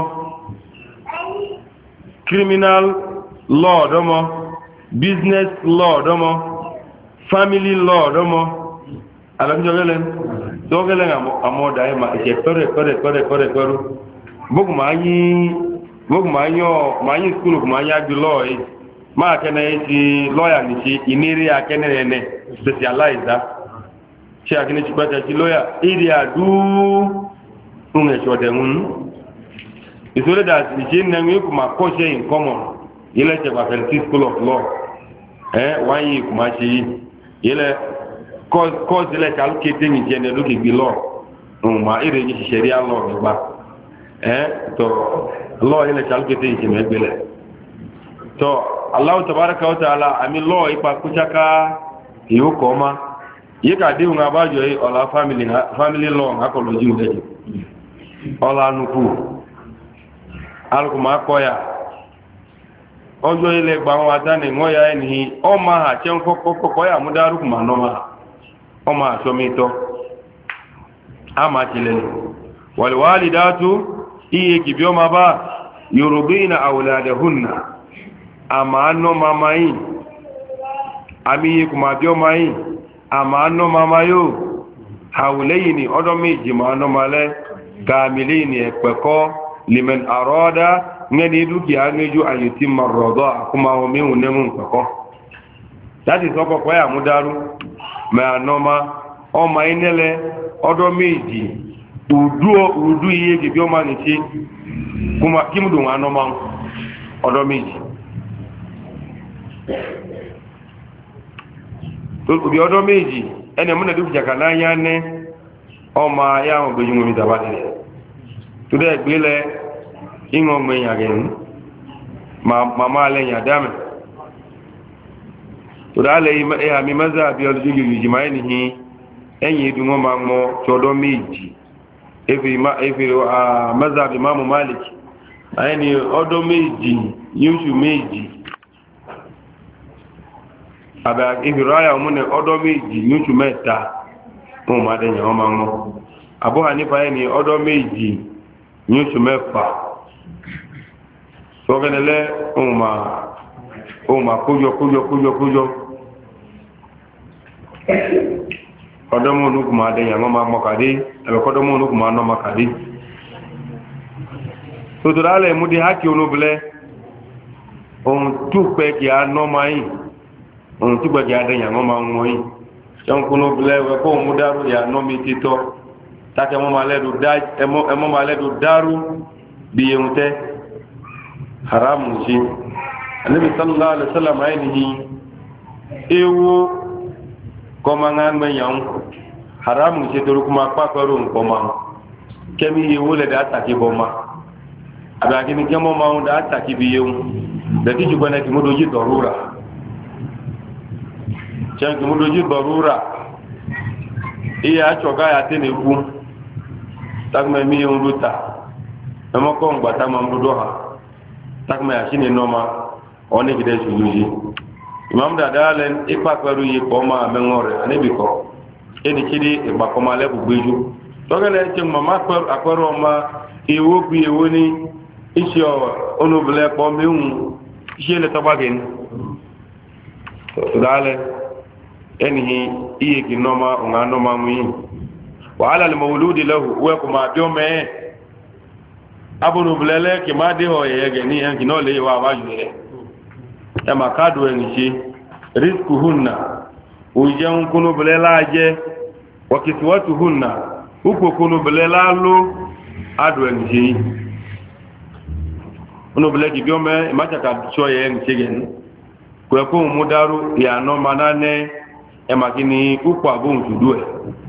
criminal law domo business law domo family law domo alam jogele dogele ngamo amoda e ma je tore tore tore tore tore bugu mayi bugu mayo mayi school bugu maya bi law e ma kene ti lawyer ni ti iniri akene ne specializer ti akene ti pata ti lawyer area du unge chode mun isole that the na ngi kuma ko je in common ile je ba Faculty School of Law eh wani kuma chi ile ko ko ile calculate ni je ne look bi law um ma ire ni sharia law ba eh to law ile calculate ni me gbele to Allah tabaaraka wa ta'ala ami law ipa kuchaka iyo koma yeka de un abajo yi ola family family law ngakolo ji uleje ola nuku alukuma koya ojo ile gba won atani mo ya eni o ma ha che nko kokko ya mudaru kuma no ma o ma so mi to ama chile wal walidatu iye kibyo ma ba yurubina auladahunna ama no mamai ami kuma byo mai ama no mamayo hawleini odo meji ma no male kamilini epeko liman arada ngani duki angeju ayutimma rodo kuma o mi unemu nkoko that is oko kwa ya mudaru ma anoma o ma inele odo meji uduo udu iye gibi o ma nti kuma kimudu anoma odo meji to bi odo meji ene muna duki jakana yane o ma ya o bejumo mi tabati tude gbele ingo menya gen ma mama le nya dame tudale e ha mi maza bi olu juju jimaini hi enyi du ngo ma mo chodo meji efi ma efi a maza bi mamu malik ayni odo meji yushu meji aba efi raya omune odo meji yushu meta o ma de nya o ma mo abu hanifa ayni odo meji yushu mefa sogenele uma uma kujo kujo kujo kujo kodomo nu kuma de yango ma mokadi e kodomo nu kuma no makadi to durale mudi haki onobele on tupe ki ano mai on tupe ki ade yango ma ngoi yon kuno bele we ko mudaru ya no mi tito take mo maledu daj emo emo maledu daru biyunte haramu shi annabi sallallahu alaihi wasallam ainihi ewu koma ngangme yang haramu se toru kuma pa koru koma kemi ewu le da taki boma ada kini kemo mau da taki biyu da ki jubana ki mudoji darura chan ki mudoji darura iya choga ya tene ku takme mi yon luta emo ko ngba ta mam do ha takme ya shine noma oni gide suluji imam da dalen ipa kwaru yi ko ma mengore ani biko eni chidi ipa ko ma lebu gbeju to gele che mama kwaru akwaro ma ewo bi ewo ni isho onu ble ko meun ishe to bagen to dale eni iye ki noma nga noma mu wa ala al mawlud lahu wa kuma biome abunu blele ki ma de ho yege ni en ki no le wa wa yure ema kadu en shi rizquhunna ujan kunu blela je wa kiswatuhunna uko kunu blela lu adu en shi unu bleki biome macha ka choye en chigen ko ko mudaru ya no manane ema kini uko abun tudue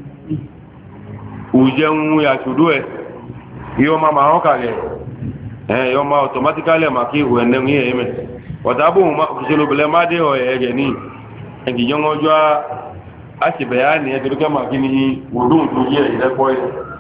ujan ya tudue yo mama hokage eh yo ma automatically maki wenne ngi eme watabu ma kuselo bele made o yege ni engi jongo jwa asi bayani e duka makini wudu tuje ile boy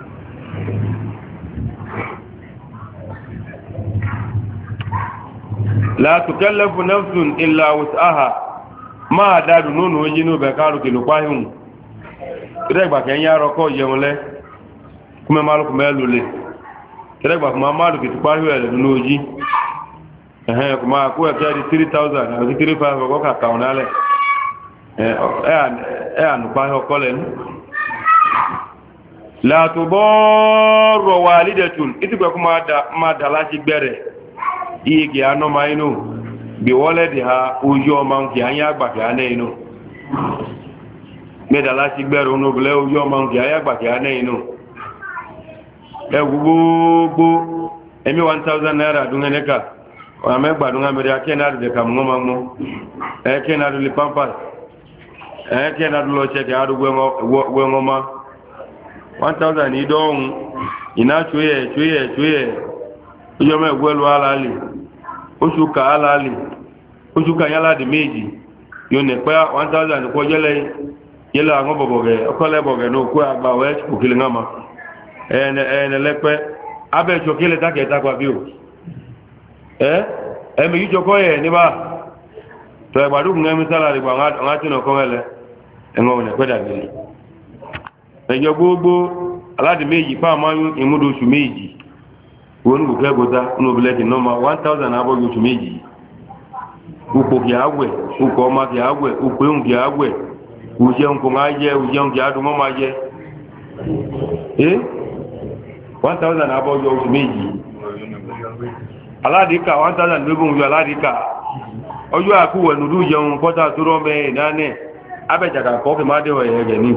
la tukallafu nafsun illa wus'aha ma dadu nunu jinu be karu kilu kwahun regba kenya roko yemle kuma malu kuma lule regba kuma malu kitu kwahu ele nuji eh kuma ku ya kadi three thousand na three five ko ka kaunale eh eh eh anu pa ho kolen la tubarru walidatun itiba kuma da ma dalaji gbere igi ano mainu bi waladiha ujo man ki anya gba ki ane inu me dalaji gbere onu ble ujo man ki anya gba ki ane inu e gbogbo emi one thousand naira dungeneka wa me gbadun amere akena de kam ngoma mo e kena du li pampas e kena du lo cheke adu gwe ngoma one thousand ni don ina chuye chuye chuye yo me gwelu ala ali osuka ala ali osuka yala de meji yo ne pa one thousand ko jele yela ngo boboge okole boge no ku agba we ku kile ngama ene ene lepe abe chokile take ta kwa biu eh emi yujo ko ye ni ba to gbadu ngem salary gba nga nga tino ko ele engo ne kweda bi ejo gbogbo aladi meji pa ma yu imudu su meji won bu ke goda no bele ki normal one thousand abo yu su meji uko ki agwe uko ma ki agwe uko un ki agwe uje un ko ma je uje un ki adu mo ma je eh one thousand abo yu su meji aladika one thousand gbogbo ojú aladika ojú àkúwẹ̀ nùdú jẹun pọ́tà tó rọ́mẹ́ ìdáné abẹ́jàkà kọ́kì máa dẹ̀wọ̀ ẹ̀yẹ̀ ní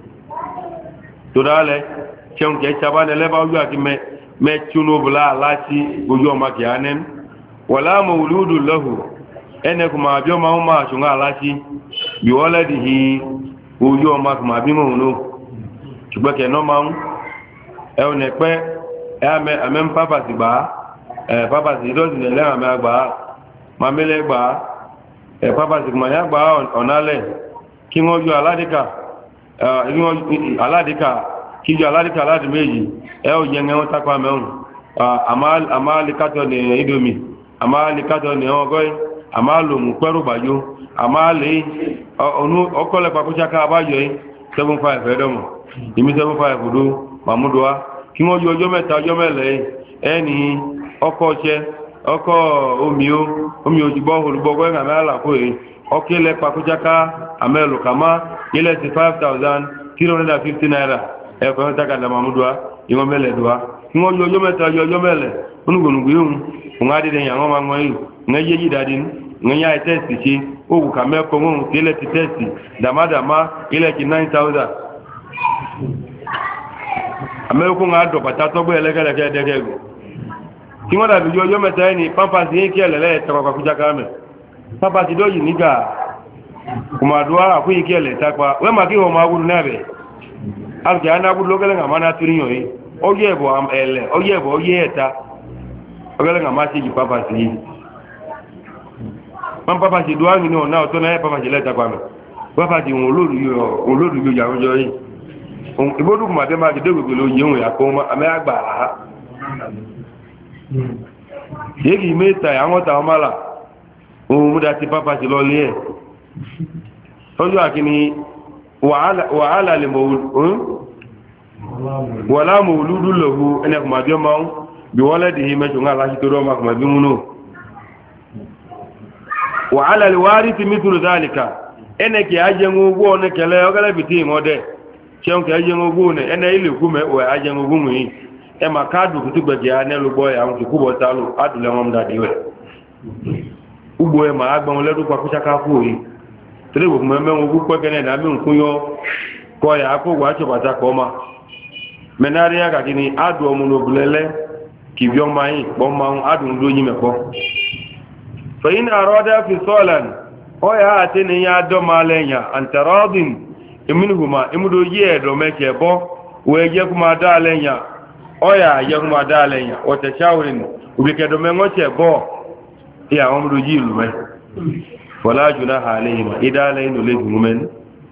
tó dálẹ̀ ṣeun kẹ́ ṣàbánẹ̀ lẹ́bà ojú àti mẹ́túnúbùlá aláti ojú ọmọ kìí anẹ́ wọ̀lá mọ̀ olúdù lọ́hù ẹnẹkù máa bí ọmọ máa ṣùgbọ́n aláti bí wọ́n lẹ́dì hì ojú ọmọ kìí bí mọ̀ òun ṣùgbọ́kẹ̀ náà máa ń ẹ̀wọ̀n ẹ̀pẹ́ ẹ̀mẹ́ pápá sì gbà eh papa si dozi le la ma gba ma mele gba eh papa si ma ya gba onale ki won ju aladika eh ki won aladika ki ju aladika aladi meji e o je ngan ta kwa meun amal amal kato ni idomi amal kato ni ogoi amalu mu peru bajo amali onu okole pa kucha ka abajo yi seven five edomo imi seven five do mamudwa ki won ju ojo meta ojo mele eni ọkọ̀ ọ̀ṣẹ́ ọkọ̀ omio omio jùgbọ́ olùgbọ́gbọ́ ẹ̀rọ àmẹ́ àlàkó ẹ̀ ọkọ̀ ilẹ̀ pàkójáká àmẹ́ ẹlòkàmá ilẹ̀ sí five thousand three hundred fifty naira ẹ̀kọ́ ẹ̀kọ́ takàdà mamudua ìwọ̀n mẹ́lẹ̀ dùá kí wọ́n yọ ọjọ́ mẹ́ta yọ ọjọ́ mẹ́lẹ̀ onígbònùgbò yóò ń á dídẹ̀ yàn wọ́n máa ń wọ́n yìí ń yé yìí dáadé ń yá ẹ̀ tẹ́sì ṣe òwò kàmẹ́kọ̀ wọn kí ilẹ̀ ti tẹ́sì dàmádàmá ilẹ̀ ti nine thousand àmẹ́kọ̀ ń á dọ̀ bàtà tọ́gbẹ́ ẹlẹ́gẹ́lẹ́gẹ́ ẹ̀dẹ́gẹ́gẹ́ tí wọ́n dàbí ọjọ́ mẹ́ta ẹni pampasì yín kí ẹlẹ́lẹ́ ẹ̀tẹ̀kọ̀kọ̀ fún jákà mẹ́ pampasì lóyìn nígbà kuma duwa akwai kele takwa we ma ki o ma gudu nabe alki ana gudu logele nga mana turinyo yi oye bo am ele oye bo oye eta ogele nga ma si ji papa si man papa si duwa ni no na o to na papa si le takwa me papa di won loru yo won loru yo ya ojo yi on ibodu kuma de ma de gbegbe lo yeun ya ko ma ame agba ha yegi meta ya won ta mala o mu da ti papa si lo le e ojo akini wa ala wa ala le mawlud wala mawludu lahu ene kuma bi ma bi waladihi ma junga la hitoro ma kuma bi muno wa ala al warith mithlu dhalika ene ki ajengu gwo ne kele ogale biti ngode cheun ki ajengu gwo ne ene ile ku me o ajengu gwo mu e ma kadu kutugbe ya ne lu boy awon ki kubo talu adule won da diwe ugbo e ma agbon ledu pa kuchaka ku yi tere gbo me me wo ku kene na mi nkun yo ko ya ko wa cho bata ko ma menari ya ka kini adu omu no bulele ki bi o ma yin bo ma adu ndo yin me ko fa in arada fi salan oya atini ya do malenya antaradin iminhuma imudo ye do meke bo weje kuma dalenya oya ye kuma dalenya o ta shawrin ubike do mengo che bo ya omudo jilu me wala junaha alayhim idalainu lizumen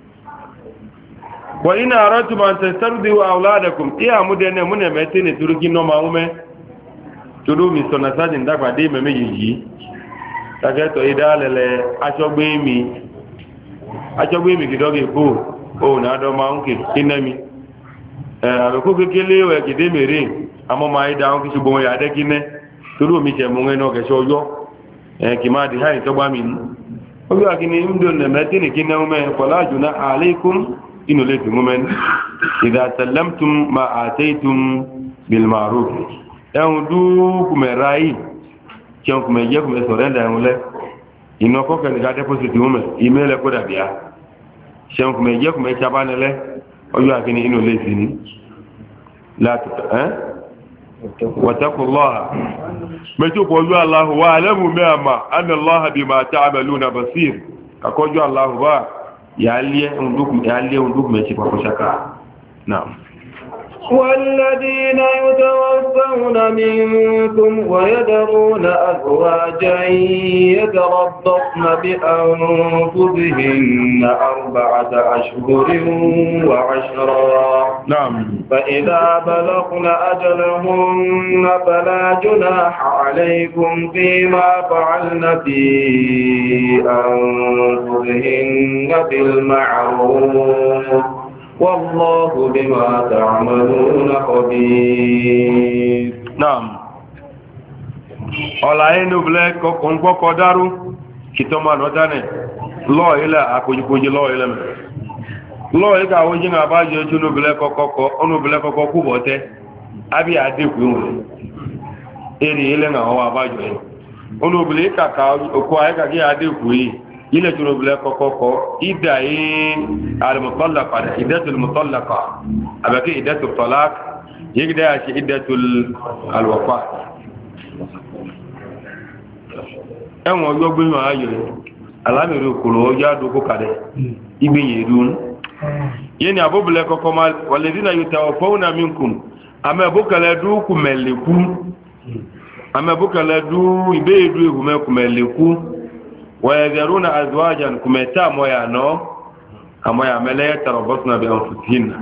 wa in aradtum an tastardiu auladakum ya mudene mune metini turuki no maume tudu mi sona sajin dagba de memeji taketo idalele achogbe mi achogbe mi kidoge ko o na do ma unke kinemi eh abeko kekele we kide mere amo ma ida unke subo ya de kine turu mi je mo ngeno ke sojo eh kimadi hai to gba mi obi akini imdo ne metini kineume fala juna alaikum inu le mumen idha sallamtum ma ataytum bil ma'ruf yaudu kumerai kion kuma je kuma sorenda yule ino ko kan ga deposit mume email ko da biya kion kuma je kuma chabane le oyo akini inu le fini la eh wattaqullaha meju ko yo allah wa alamu ma anna allah bima ta'maluna basir akojo allah ba ya liye undukum ya liye undukum me ci ko shaka na'am والذين يتوفون منكم ويذرون أزواجا يتربصن بأنفسهن أربعة أشهر وعشرا نعم فإذا بلغن أجلهن فلا جناح عليكم فيما فعلن في أنفسهن بالمعروف والله بما تعملون خبير نعم ọ̀làyé ní obìnrin kọkùn gbọ́kọ̀ dárú kìtọ́ máa lọ dánẹ̀ lọ́ọ̀ ilẹ̀ àkójíkójí lọ́ọ̀ ilẹ̀ mẹ́ lọ́ọ̀ ilẹ̀ àwọn jíǹ àbájọ ojú onóbìnrin kọ́kọ́ kú bọ̀ tẹ́ ábí àdékù ìwọ̀n èrè ilẹ̀ àwọn àbájọ ẹ̀ onóbìnrin kàkà òkú ayékàkí àdékù yìí ilẹ̀ tí onóbìnrin kọ́kọ́ ìdá yìí alìmọ̀tọ́lọ̀kọ̀ ìdẹ́tùlmọ̀tọ́lọ̀kọ̀ àbẹ̀kí ìdẹ́tùtọ́lák yìí dẹ́ àṣẹ ìdẹ́tùlwọ̀fà ẹ̀wọ̀n ọjọ́ gbéyàn ayọ̀ alámìrí òkúrò ọjọ́ àdókò kàdẹ̀ ìgbìyàn ìrún yìí ni àbúbùlẹ̀ kọ́kọ́ ma wàlèdínà yóò tàwọ̀ fọ́wọ́nà mínkùn àmẹ́bùkẹ̀lẹ̀ dúkù mẹ̀lẹ̀kú àmẹ́bùkẹ̀lẹ̀ dú ìbéèdú ìhùmẹ́kù mẹ̀lẹ̀kú wẹ̀ẹ̀dẹ̀rún àzúwájà kùmẹ̀tà àmọ́yà náà àmọ́yà mẹ́lẹ́ tàrọ̀bọ́sùnà bí ọ̀fùsínà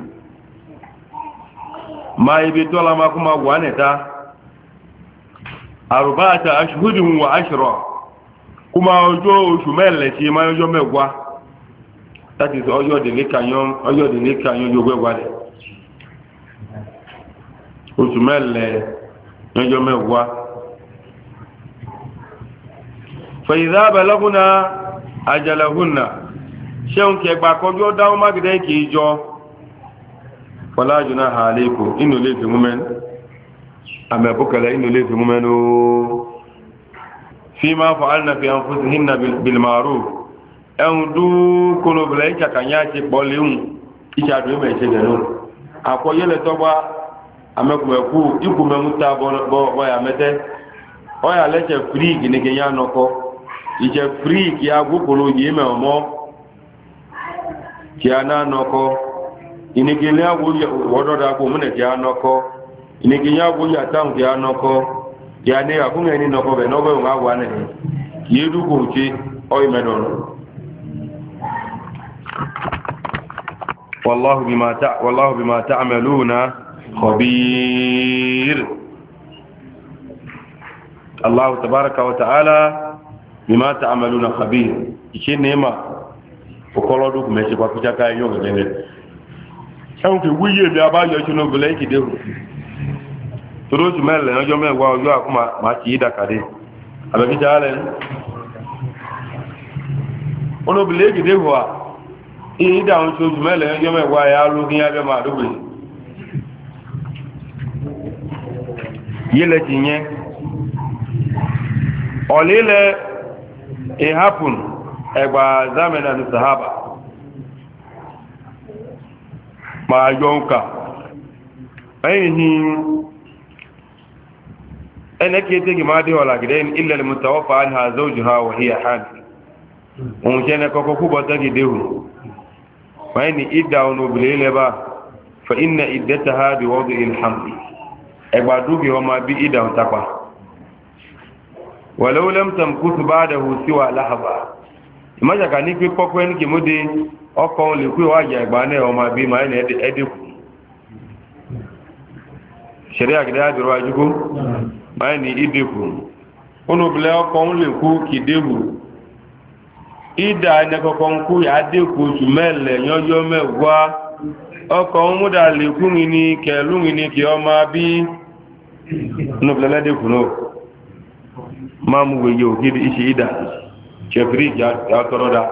ma ibi tọ́lá ma kúmà wà nẹ̀ta àrùbáta aṣùhùdùn wà aṣìrọ̀ kuma ọjọ́ oṣù mẹ́lẹ̀ tí ma ọjọ́ mẹ́wàá that is ọjọ́ dìlé kàyán yóò gbẹ́gbà rẹ̀ oṣù mẹ́lẹ̀ ọjọ́ mẹ́wàá fẹ̀yìdá bẹ̀lọ́gúnna àjẹ̀lẹ̀húnna ṣeun kẹgbà kọjọ́ dáwọn mágidẹ́ kì í jọ fọlájúná àlékò inú lè fi múmẹ́n àmẹ́bùkẹ̀lẹ̀ inú lè fi múmẹ́n ooo fima fa'alna fi anfusihinna bil ma'ruf en du kono bla ika kanya ti boleun ija do me se denu akoyele to ba ameku eku iku me muta bo bo ya mete o ya leche free gine ke ya noko ije free ki agu kolo yi me omo kiana noko inigile awu wododa ko mune kiana noko inigile awu ya tan kiana noko kiane akunga ni noko be nobe nga wane yedu ko chi oy medon wallahu bima ta wallahu bima ta'maluna khabir Allah tabaraka wa ta'ala bima ta'maluna khabir ikinema okolodu kumeje kwa kuchaka yo ngene ẹun fi wúyé bí a bá yọ ṣúnú obìnrin ìkìdé hù tó ló jù mẹ́lẹ̀ ọjọ́ mẹ́wàá ọjọ́ àkú ma ti ìdàkàdé àbẹ̀bíjà alẹ́ olóbìnrin ìkìdé hù à ìdà ń ṣe oṣù mẹ́lẹ̀ ọjọ́ mẹ́wàá ya lógún abẹ́ máa dógbè yílẹ̀ ti yẹn ọ̀lẹ́lẹ̀ ìhápùn ẹgbà zámẹ́nà ní sahaba ma yonka ainihin ẹnẹ́kẹ́ tí kì máa dé ọ̀lá gidẹ́ ilẹ̀ mutawafa an ha zaujú ha wà híyà hàn ohun ṣe ẹnẹ́kọ́kọ́ kúbọ̀ tẹ́kì déhù wáyé ni ìdá ọ̀nà obìnrin ilẹ̀ bá fa iná ìdẹ́ta ha bí wọ́dù ilhamdi ẹgbà dúbì ọmọ bí ìdá ọ̀tapa wàlẹ́wọ́lẹ́mtàm kúsù bá dà hù síwà láhàbà ìmájàkà ní pé pọ́pẹ́ ní kì mú dé ọkọ̀ lè kú ìwájà ìgbà náà ọmọ bí máa ní ẹdẹ́kù ṣẹ̀rẹ́ àgìdá àjọrọ̀ ajúgbó máa ní ìdẹ́kù olóbìnrin ọkọ̀ lè kú kìdẹ́kù ìdá ẹnẹ́kọ̀kọ́ ń kú ìyádẹ́kù oṣù mẹ́lẹ̀ yọ́yọ́ mẹ́wàá ọkọ̀ ń múdà lè kú ní kẹlú ní kí ọmọ bí olóbìnrin ẹdẹ́kù náà máa mú wèye òkèdè iṣẹ́ ìdá ṣẹ̀fìrí ìjátọ́rọ́dá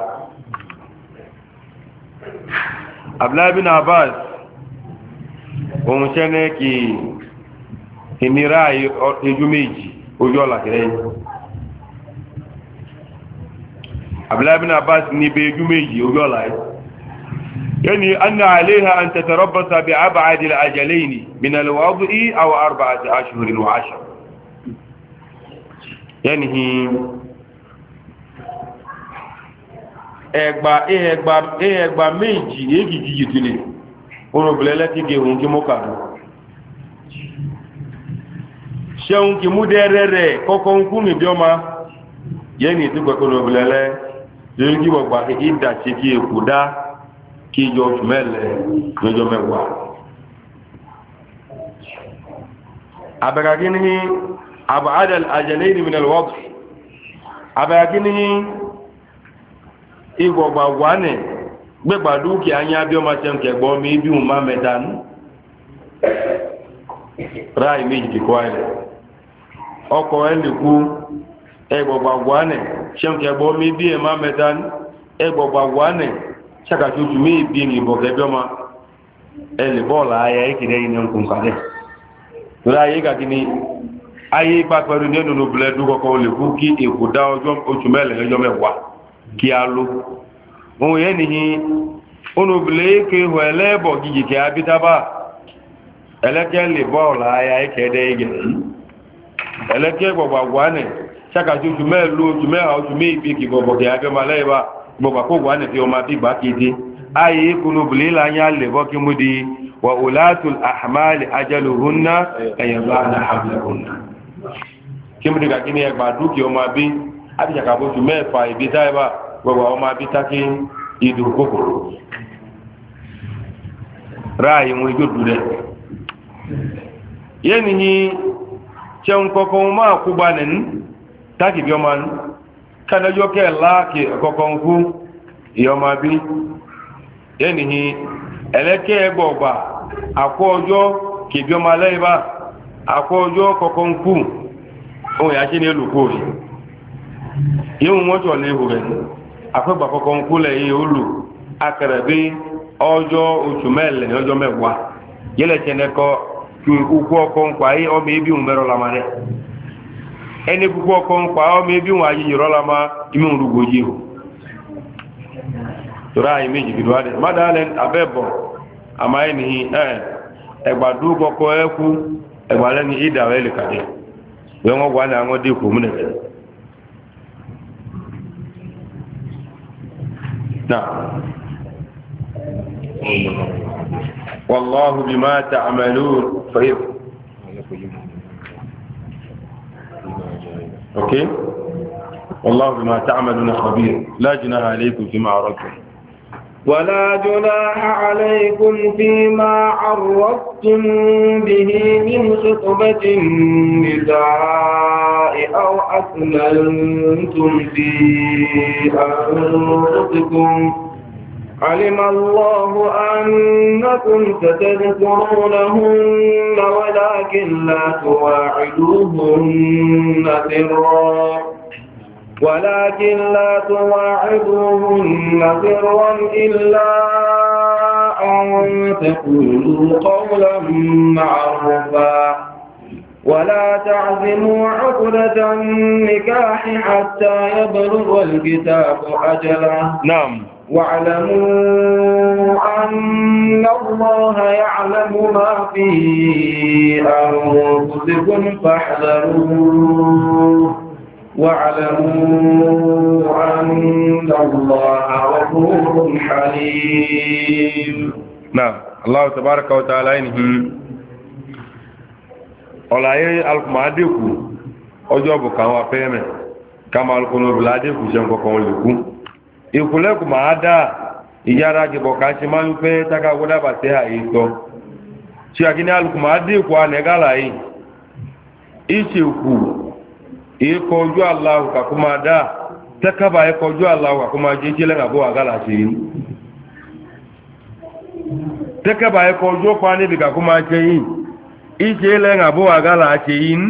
Abdullahi bin Abbas ohun ṣẹ́nẹ́ kí ìnira ojú méjì ojú ọ̀làkẹ́rẹ́ yìí Abdullahi bin Abbas ní bẹ ojú méjì ojú ọ̀là yìí yẹni anna aléha an tẹ̀tẹ̀rọ̀bọ̀sà bí abàádìí àjẹ́lẹ́yìn minalwa ọdún i awa arba'ati ashirin wa ashir yẹni ẹgbà ẹgbà ẹgbà méjì èjì jíjì tìlẹ̀ olùbìlẹ̀ lẹ́tígẹ̀ ohun kí mọ́ kàdù ṣeun kí mú dẹ́rẹ́ rẹ̀ kọ́kọ́ ń kún ìbí ọmọ yẹ́ ní ìtúgbẹ̀ olùbìlẹ̀ lẹ́ lórí kí wọ́gbà ìdàṣe kí èkó dá kí yọ oṣù mẹ́lẹ̀ lọ́jọ́ mẹ́wàá abẹ́gagí ní àbáadàl àjẹ́lẹ́ ìrìnmìnàlọ́wọ́ abẹ́gagí ní ìgbọ̀gbà wà ní gbẹ́gbàdú kí a yá bí ọmọ ṣe ń kẹgbọ́ mi bí wọn máa mẹ́ta ní ráì méjì kíkọ́ ẹ̀lẹ̀ ọkọ̀ ẹ̀lẹ̀kú ẹgbọ̀gbà wà ní ṣe ń kẹgbọ́ mi bí ẹ máa mẹ́ta ní ẹgbọ̀gbà wà ní ṣàkàtútù mí bí ní ìbọ̀ kẹgbẹ́ ọmọ ẹ̀lẹ̀ bọ́ọ̀lù ayé ìkìlẹ̀ iná nkùn kàdẹ̀ ráì kàkí ni ayé ipa pẹ̀lú nínú bẹ̀lẹ́dú kọ́kọ́ lè kú kí èkó dá ọjọ́ oṣù mẹ́lẹ̀ ọjọ́ mẹ́wàá kí a ló ohun yẹn nìyí onúbìlẹ̀ ké hù ẹlẹ́bọ̀ gíjì kí a bí tábà ẹlẹ́kẹ́ lè bọ́ ọ̀la ayá ẹkẹ́ẹ̀dẹ́ igẹ̀ ẹlẹ́kẹ́ gbọ̀gbà wánẹ̀ ṣàkàtí oṣù mẹ́lú oṣù mẹ́ha oṣù méjì kí gbọ̀gbọ̀ kí a bí ọmọ lẹ́yìnbá gbọ̀gbà kó wánẹ̀ fi ọmọ bí gbà kéde ayé onúbìlẹ̀ láyá lè bọ́ kí mú di wà ulatul ahmali ajaluhunna ẹ̀yẹ̀bá hamlahunna kí mú di kàkí ní ẹgbà dúkì ọmọ bí abíjàkàbóṣù mẹ́fà ìbí táìbà gbogbo ọmọ abítákí ìdù kòkòrò ráàyí wọn ijó dúró rẹ̀ yẹ́ nìyí ṣẹun kọkàn máa kú bá nẹ̀ ní tákì bí ọmọ kánájọ́ kẹ́ẹ̀lá kọkàn kú ìyọmọ bí yẹ́ nìyí ẹlẹ́kẹ́ ẹgbọ̀gbà àkọ́ ọjọ́ kìbí ọmọ alẹ́ibá àkọ́ ọjọ́ kọkàn kú ohun ìyá ṣe ní olùkó rí yíò wọ́n tọ̀ ní ihò rẹ̀ àpẹ́gbà kọ́kọ́ ń kúlẹ̀ yìí olù akẹrẹ bí ọjọ́ oṣù mẹ́lẹ̀ ọjọ́ mẹ́wàá yẹ́lẹ̀ tẹ́nẹ́kọ́ kí ukú ọkọ̀ ń pa ọmọ ibi òun mẹ́rọ lama rẹ̀ ẹni kúkú ọkọ̀ ń pa ọmọ ibi òun ayé yìí rọ́lama imi òun rúgbò yìí o tora ayé méjì gidi wá dẹ̀ mádàálẹ̀ abẹ́bọ̀ àmà ẹni ẹgbàdú kọ́kọ́ ẹkú ẹgbàlẹ́ni ìdàwẹ́ lè kàdé wọ́n wọ́n wà ní àwọn dé kò múnẹ̀ náà والله بما تعملون فإذ أوكي والله بما تعملون خبير لا جناح عليكم فيما عرضتم ولا جناح عليكم فيما عرضتم به من خطبة النساء أو أكننتم في أنفسكم علم الله أنكم ستذكرونهن ولكن لا تواعدوهن سرا ولكن لا تواعدوهن سرا إلا أن تقولوا قولا معروفا ولا تعزموا عقدة النكاح حتى يبلغ الكتاب أجله نعم واعلموا أن الله يعلم ما في أنفسكم فاحذروه واعلموا أن الله غفور حليم. نعم الله تبارك وتعالى إنه ọ̀láyé alùkùnmádékù ọjọ́ bùkà wọn fẹ́ẹ̀mẹ̀ kama alùkùnmádékù ṣe ń kọkàn olùkú ìkùnlẹ̀kù máa dáa ìyára jẹbọ̀ ká ṣe máa ń fẹ́ tákà wọ́dábà tẹ́ àyè tọ́ ṣe àkíní alùkùnmádékù anẹ́gàlà yìí ìṣèkù ìkọjú aláhù kàkú máa dáa tẹ́kàbà ìkọjú aláhù kàkú máa jẹ́ jẹ́lẹ̀ àbọ̀ àgàlà ṣe yìí tẹ́kàbà ìkọjú ọ̀pá níbi kàkú máa jẹ́ yìí ije ile nga bo agala ache yin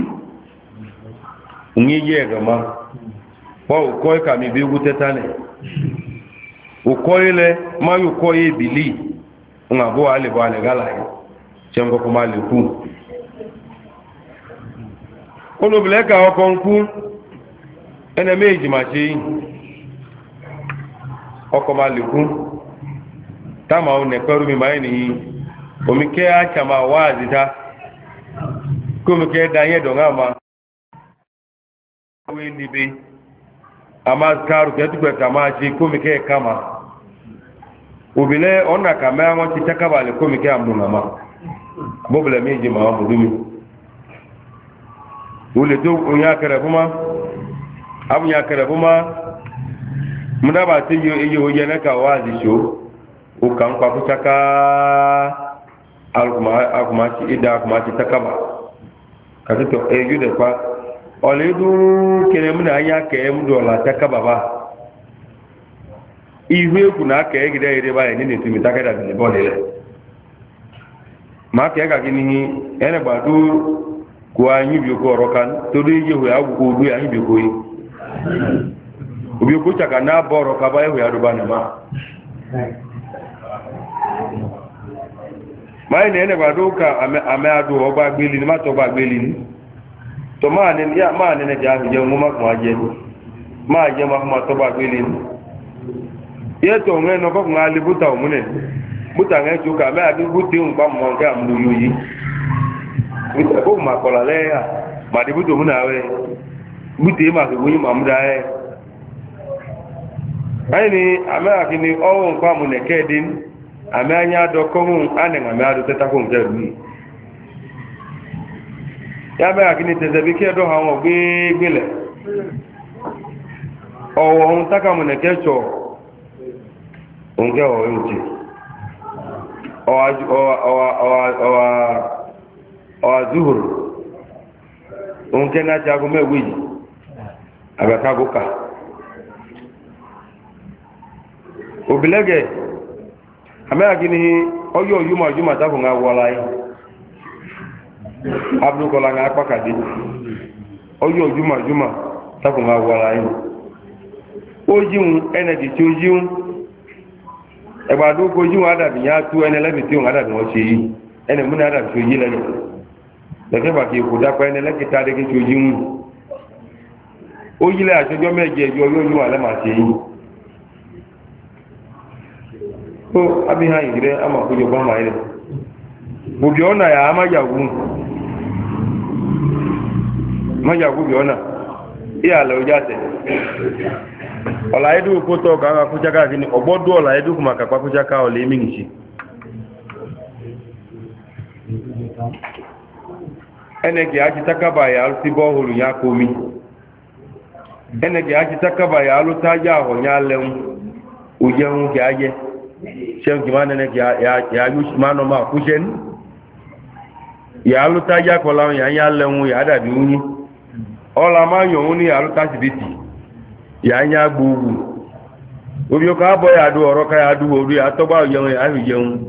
unyi ye gama bo ko ka mi bi gute tane u ko ile ma yu ko ye bili nga bo ale bo ale gala yi chengo ko mali ku ono bile ka o kon ku ene meji ma che yin o ko mali ku tama o ne peru mi mai ni o mi ke acha ma wazi ta kome ke danye don ama we nibe ama karu ke tukwe kama chi kome ke kama ubile ona kama ngo chi takabale kome ke amdunga ma bobule meje ma mudumi ule to unya kare buma abu nya kare buma mudaba ti yo yo yene ka wazi sho ukan kwa kuchaka alkuma akuma chi ida akuma chi takaba kasito eju de kwa oledu kene mu na anya ke mu do la taka baba ihu eku na ka egide ire ba ni ni tumi taka da ni bo lele ma ke ga gini ene gbadu ko anyi bi ko rokan to do yehu ya ku odu anyi bi ko yi obi ko chaka na boro ka ba yehu ya do ba na ma mai ne ne gbadu ka ame ame adu ogba gbeli ni ma to gba gbeli ni to ma ne ya ma ne ne ja je mu ma ko je ma je ma ma to gba gbeli ni ye to nge no ko ngali buta mu ne buta nge ju ka me adu buti un pa mo ga mu yu yi buta ko ma ko la le ya ma di buto mu na we buti ma ko wu ma mu da e ai ni ame akini o un pa mu ne kedin ame anya dokomu ane ngame adu tetako ngeru ya be akini tezebike do ha won gbe gbele owo on taka mu ne kecho onge o yuti o o o o o zuhur onke na jago mewi abaka goka obilege amẹ́ra kí ni ọjọ́ yúmọ̀ yúmọ̀ tákùn ká wọ́lá yìí abúrúkọlá ká pàkàdé ọjọ́ yúmọ̀ yúmọ̀ tákùn ká wọ́lá yìí ó jíun ẹnẹ̀dì tí ó jíun ẹgbàdó kó jíun adàbì yá tó ẹni lẹ́bì tí ó adàbì wọ́n ṣe yìí ẹni múnà adàbì tí ó yí lẹ́yìn lẹ́kẹ́ bàkì èkó dápẹ́ ẹni lẹ́kẹta adé tí ó jíun ó yí lẹ́ àṣọjọ́ mẹ́jẹ ẹjọ́ yóò yúmọ̀ alẹ́ màá ṣe yìí ko abi ha ngire ama ko joba ma ile bu biona ya ama yawu ma yawu biona iya lo jate ola edu ko to ga ku jaga gini obodu ola edu kuma ka pa ku jaga o le mi nchi enegi aji takaba ya aluti boholu ya komi enegi aji takaba ya aluta ya ho ya leun ujeun ki aje shem ki manene ki ya ya yush mano ma kushen ya aluta ya kola ya ya leun ya dabi unyi ola ma yo uni aluta sibiti ya nya gbugu obi o ka bo ya du oro ka ya du ori atogba yeun ya hu yeun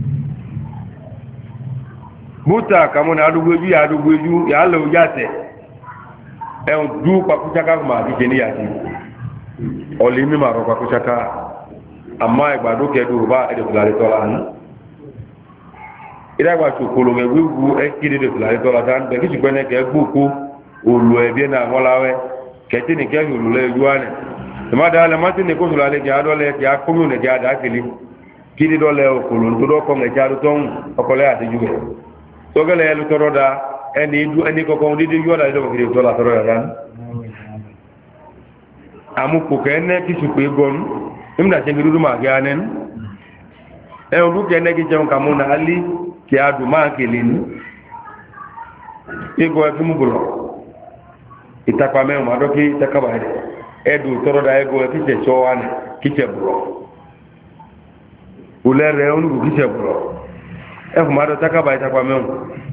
buta kamo na adugbeju ya adugbeju ya le ojate e du pakuchaka ma di jeni ya ti oli mi ma ro pakuchaka amma igbado ke du ba e de fulare to lan ira gba chukolo me wiwu e kiri de fulare to lan dan be ki gbene ke gbuku olu e bi na ngolawe ke ti ni ke olu le yuane ma da le ma ti ni ko fulare ke adole ke akomi ne ke ada kili kiri do le okolo ndo do ko nge jaru ton okole ati juge togele elu toroda eni du eni koko ndi di yola do kiri dola toroda ran amu ko kenne kisu ko gon imna jengiru ma ganen e odu kenne ki jem kamuna ali ki adu ma kelin ego e mu bulo itakwa me ma do ki takaba ede edu toroda ego e kise chowane kise bulo ulere onu kise bulo ẹkùn máa dọ̀tá kábàá ìtàpá mẹ́wọ̀n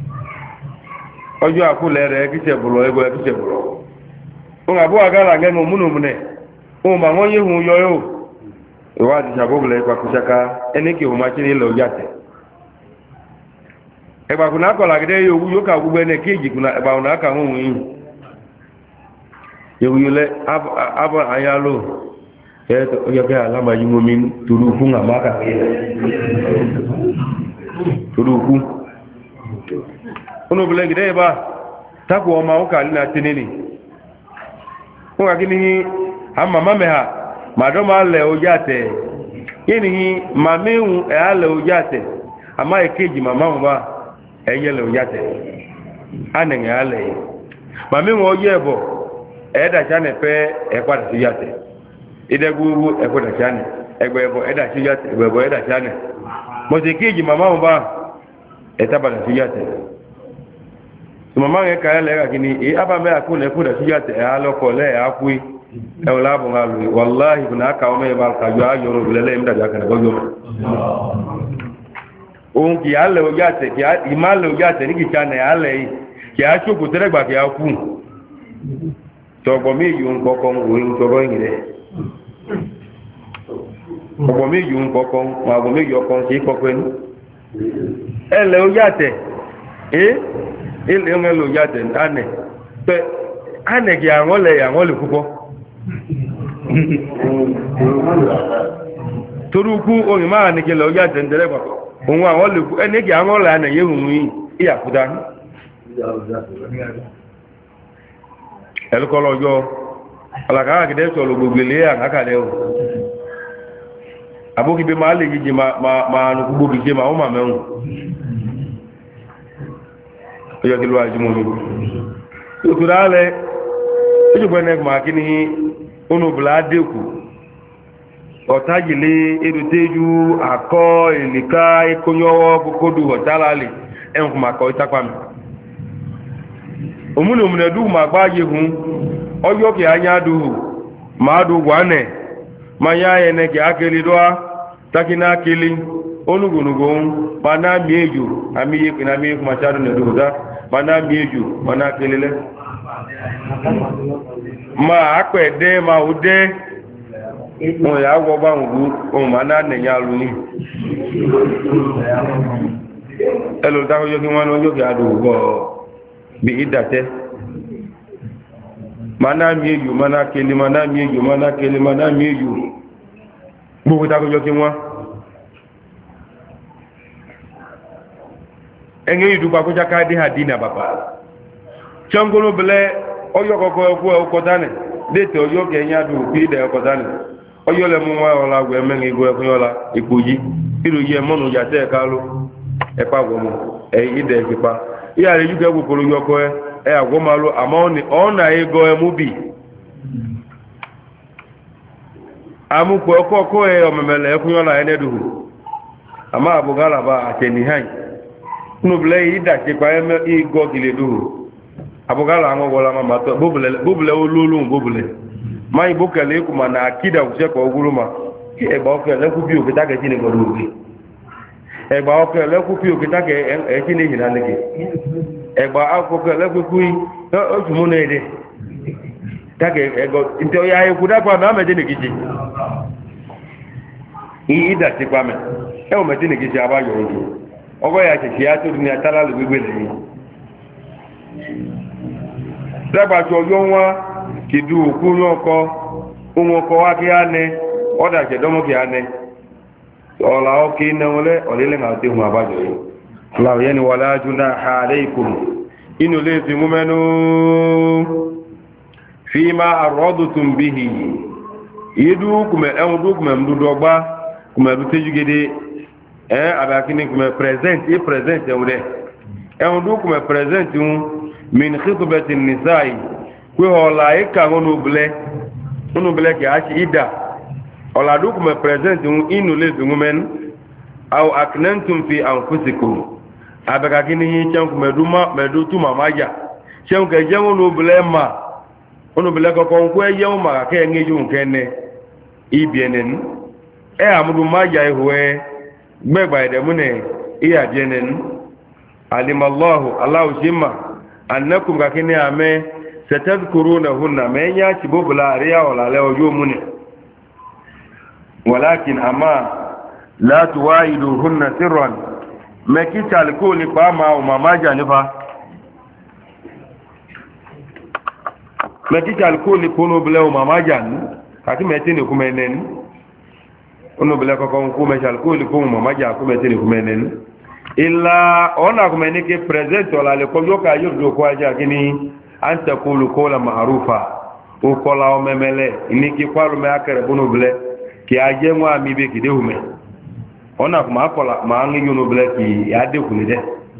ọjọ́ àkúlẹ̀ rẹ̀ kíṣẹ̀ bùrọ̀ ẹgbọ́ kíṣẹ̀ bùrọ̀ ohun àbúwà gára gẹ́nu múnùmúnẹ̀ ohun bà wọ́n yéhun yọ yóò ìwádìí sàbóbulẹ̀ ìpàkúṣaká ẹni kí ohun máa ṣe nílẹ̀ òjàtẹ̀ ẹgbàkùnà akọ̀làgídẹ́ yóò yóò kà gbogbo ẹni kéèjì kùnà ẹgbàkùnà akà ohun yìí yòwúyọlẹ̀ abọ̀ àyálò ẹ̀ẹ́dọ̀kẹ́ alámàyímomi torú fún àmákà turuku ono bele gide ba taku o ma o ka na tinini o ga kini amma mame ha mado ma le o jate kini mameun e ale o jate ama ekeji mama mo ba eye le o jate anen e ale mameun o yebo e da chane pe e kwa ti jate idegu e kwa da chane egbe ebo e da ti jate egbe ebo e da chane mo se keji mama mo ba etaba da siyate so mama nge ka le ga kini e aba me akune ku da siyate e alo ko le akui e wala bo ngalu wallahi kuna ka o me ba ka yo ayo ro le le mda ja kana gojo on ki ale o jate ki imale o jate ni ki chane ale ki a chu ku tere gba ki aku to gbo mi yu nko ko wo to ro ngire ọgbọ̀n méjì ń kọ́kọ́ wọn àgbọ̀n méjì ọkọ̀ sí kọ́kọ́ ẹni ẹlẹ́ ó yàtẹ̀ ẹ́ ilẹ̀ ń lò yàtẹ̀ ánẹ̀ pẹ́ ánẹ̀ kí àwọn lẹ̀ àwọn lè púpọ̀ torúkú oyin máa ní kí lọ yàtẹ̀ ń tẹ́lẹ̀ pàpọ̀ òun àwọn lè pú ẹni kí àwọn lẹ̀ ánẹ̀ yé hùn yìí ìyàkúta ẹlùkọ́lọ́jọ́ alàkàkàkìdẹ́ sọ̀rọ̀ gbogbo ilé àkàkàdẹ́ o aboki be ma le gije ma ma ma no kubo gije ma o ma meun oyo ki lo ajumo mi o to dale ojo gbe ne ma kini onu bla deku otajile eruteju akọ elika ikonyowo kokodu hotalale en kuma ko itapa mi omunu omune du ma gbaje hun oyo ki anya du ma du gwane ma ya ene ki akeli doa takina kili onugunugo mana mieju amiye kuna miye kuma chadu ne duda mana mieju mana kelele ma akwede ma ude mo ya wo ba ngu o mana ne ya lu ni elo da yo ki won yo ki adu go bi idate mana mieju mana keli mana mieju mana keli mana mieju gbogbo takojo kí wọ́n ẹgbẹ́ ìdúgbà kó jáká dé àdínà bàbá ṣọ́ngọ́nù bẹ̀lẹ̀ ọyọ́ kọ̀kọ́ ẹkú ọkọ̀tánẹ̀ léètẹ̀ ọyọ́ kẹ̀yìn àdúgbò kí ìdẹ̀ ọkọ̀tánẹ̀ ọyọ́ lẹ́mú wọn ọ̀la gbẹ̀ mẹ́rin igbó ẹkùn yọ́la ipò yí ìlú yẹ mọ́nù yàtẹ̀ ẹ̀ká ló ẹ̀pá gbọmọ ẹ̀yìn ìdẹ̀ ìfipá ìyá rẹ̀ yúkẹ́ gbogbo yọkọ ẹ ẹ̀ àgbọ́mọ ló àmọ́ ọ̀nà ẹ̀gọ́ ẹ mú bì amukpo ọkọ ẹ ọmọmẹlẹ ẹkún yọla ẹnẹdùhù àmà àbúgálàbà àtẹnìhàn nubule ida ti pa eme igo gile du abogala àwọn wala mama to bobule bobule olulu bobule mai bokale ku mana akida use ko oguruma e ba o ke le ku bi o ke ta ke ni go du ẹgbà ọkọ̀ ẹlẹ́kú pí òkè tákẹ̀ ẹ̀kí ní ìhìnà lẹ́gẹ̀ ẹgbà ọkọ̀ ẹlẹ́kú pí oṣù múnà èdè tákẹ̀ ẹgbà ìtẹ̀ ọya ikú dápà náà mẹ́jẹ́ nìkìtì ìdà ti pa mẹ́ ẹwọ mẹ́jẹ́ nìkìtì abáyọ̀ ojú ọgọ́ ya kìkì á tó ní atálàlù gbígbé lẹ́yìn dágbàtí ọjọ́ wọn kìdú òkú ọkọ̀ ohun ọkọ̀ wá kí á nẹ ọ́dà jẹ̀dọ́mọ́ kí á nẹ ọ̀la ọkọ̀ iná wọlé ọ̀lẹ́lẹ́ àti ohun àbájọ̀ yìí láwọ̀yẹ́ ni wà láàájú náà ààrẹ ìkùn inú lè fi mú mẹ́nu fi máa àrọ́dù tún bí i ìdú kùmẹ̀ ẹ̀hùn dú kùmẹ̀ mdúdọgbá kùmẹ̀ lú tẹ́jú gẹ́dẹ́ ẹ̀ àbákíní kùmẹ̀ present ì present ẹ̀hùn rẹ̀ ẹ̀hùn dú kùmẹ̀ present ń min khitubati nisa'i pé ọ̀la ìkà nínú bilẹ̀ kì á ṣe ìdá ọ̀làdúkù mẹ́ present ń inú lè fi múmẹ́n àwọn akínẹ́ntùn fi àǹfúsìkò àbẹ̀kàkí ní yí ṣẹ́nkù mẹ́dú tú màmá yà ṣẹ́nkù ẹjẹ́ onúbìlẹ̀ mà onúbìlẹ̀ kọ̀kọ́ ń kó ẹyẹ́ wọn màkà kẹ́ ẹ̀ngẹ́ yóò kẹ́ẹ̀nẹ́ ibi ẹ̀nẹ́nu ẹ̀ àmúdù má yà ihò ẹ gbẹ́gbà ẹ̀dẹ̀múnẹ̀ ìyà bí ẹ̀nẹ́nu alimallahu aláwùsíma annakum kàkí ní àmẹ́ sẹ̀tẹ́dùkúrú nà hùnà mẹ́yà tìbóbìlà àríyá ọ̀làlẹ́ ọjọ́ múnẹ̀ ولكن أما لا تواعدوهن سرا ما كيتا لكل قاما وما ما جانفا ما كيتا لكل كونوا بلا وما ما جان كاتي متيني كومنن ono bela ko ko ko mechal ko li ko mo ma ja ko meteni ko menen illa ona ko menike present wala le ko yoka yurdo ko aja kini anta qulu qawla ma'rufa o kola o memele iniki kwalu me akere bunu bele ki aje nwa mi be ki de hume ona ko ma kola ma ngi yunu bele ki ya de kuni de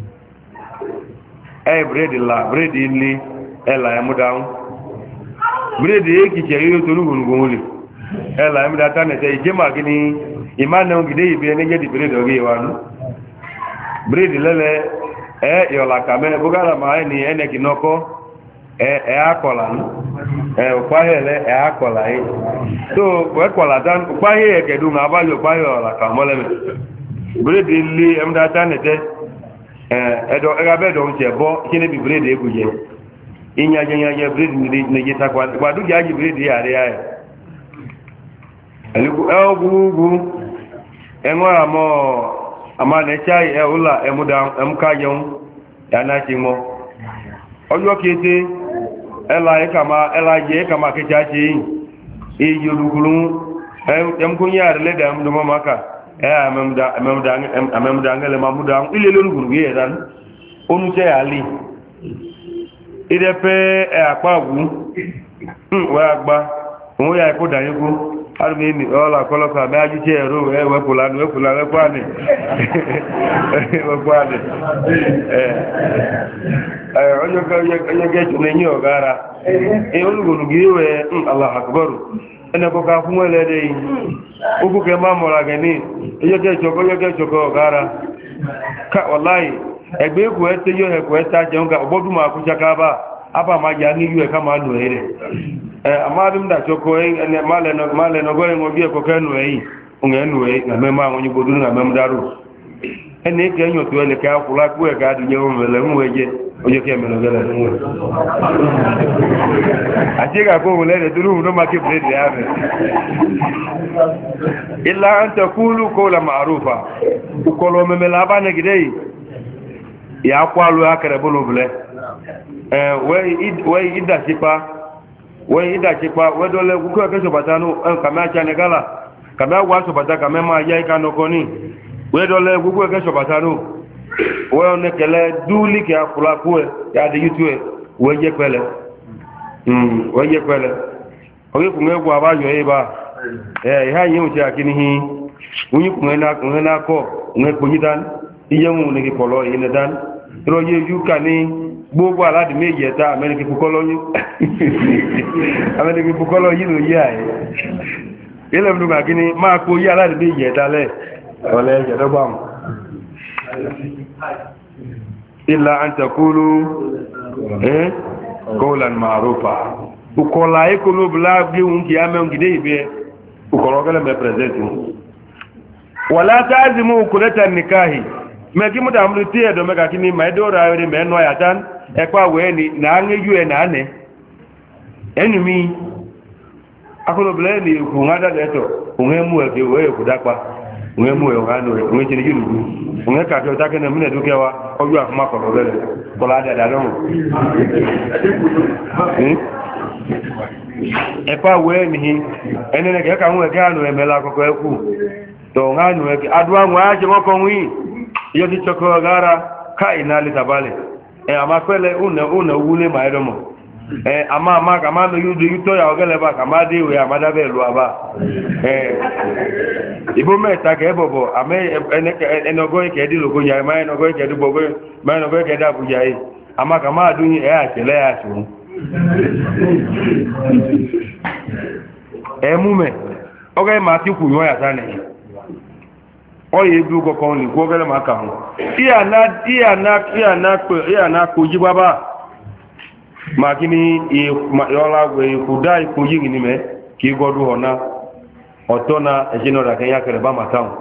e bread la bread ni ela ya mudaun bread e ki je yo to lugun gunuli ela ya mudata ne te je ma gini imane ngi de ibe ne je di bread o ge wanu bread lele e yo la kame bugala ma ni ene kinoko e e akola e kwahele e akola yi so we kola dan kwahe ke du na ba yo kwahe ola ka mole me bread li em da ta ne te eh edo e ga be do nje bo kini bi bread e guje inya je nya je bread ni ne je ta kwa kwa du ja ji bread ya re ya ali ku e gugu e ngora mo ama ne chai e ula e muda em ka yeun ya na chi mo ojo kete ela kama ela je kama ke chachi e yurugulu em ko nyaare le dam do maka e amamda amamda amamda ngale mamuda ile le luguru ye dan onu che ali ide pe e apagu wa agba won ya ko dan yiku armi ni ola koloka me aju che ro e we kula we kula we kwani we kwani eh eh ojo ka ye ge tu ne ni ogara e olugunu giwe Allah akbar ene ko ka fun wele de ugu ke ma mora gani ye ge choko ye ge choko ogara ka wallahi egbe ku ete yo he ku eta je nga obodu ma ku chakaba apa ma ja ni yu e kama nu ere eh amadum da choko e ene male no male no goye ngo bie ko kanu e ngenu e na mema ngo bodu na mem daru ene ke nyo to ele ka kula ku e ga du nyewo mele nweje oje ke melo gele nwe ati ga ko wole de duru no ma ke bread ya me illa an taqulu qawla ma'rufa ukolo memela bane gidei ya kwalu akere bulu bule eh we we ida sipa we ida sipa we dole ku ke so batanu kama cha negala kama wa so bataka kama ma ya ikano koni we dole ku ke so batanu we one kele duli ke afula ku ya de yutue we je pele mm we je pele oye ku ngego abayo e ba eh ha yin uti akini hi unyi ku ngena ngena ko nge ku hidan iye mu ne ki polo yin dan ro ye yuka ni gbogbo aládì méjì ẹ̀ta amẹ́ríkì púpọ́lọ́ yìí amẹ́ríkì púpọ́lọ́ yìí ló yí àyè ilẹ̀ mdùgbà kí ni máa kó yí aládì méjì ẹ̀ta lẹ́ ọ̀lẹ́ ẹ̀jẹ̀dọ́gbà mù illa an taqulu eh qawlan ma'rufa ukola ikulu bla bi unki ame ngide ibe ukolo gele me present wala ta'zimu kulata nikahi me ki mu da mu ti edo me ka kini ma edo ra ore me no ya tan e pa we ni na ngeju e na ne enumi akolo bla ni ku ngada leto ungemu e ke we ku dakpa ungemu e ngano e ngi ni julu unge ka to ta ke na mine dukewa oju afuma ko lo gele ko la da da no epa we ni enene ke ka nwe ka anu emela kokko eku to nganu e adu anwa aje ngoko nwi yo ti choko gara ka inali tabale e ama kwele una una wule ma edomo e ama ama kama no yudu yuto ya ogele ba kama de we amada be lu aba eh ibo meta ke bobo ame ene enogo ke di logo ya ma enogo ke di bogo ma enogo ke da bu ya yi ama kama adu e a chele ya su emume oge ma ti ku yo ya tane oye du ko kon ni ko gele ma ka hun iya na iya na iya na ko iya na ko ji baba ma kini e ma yola we ku dai ku yi ni me ki godu hona otona ejino da kenya kere ba ma taun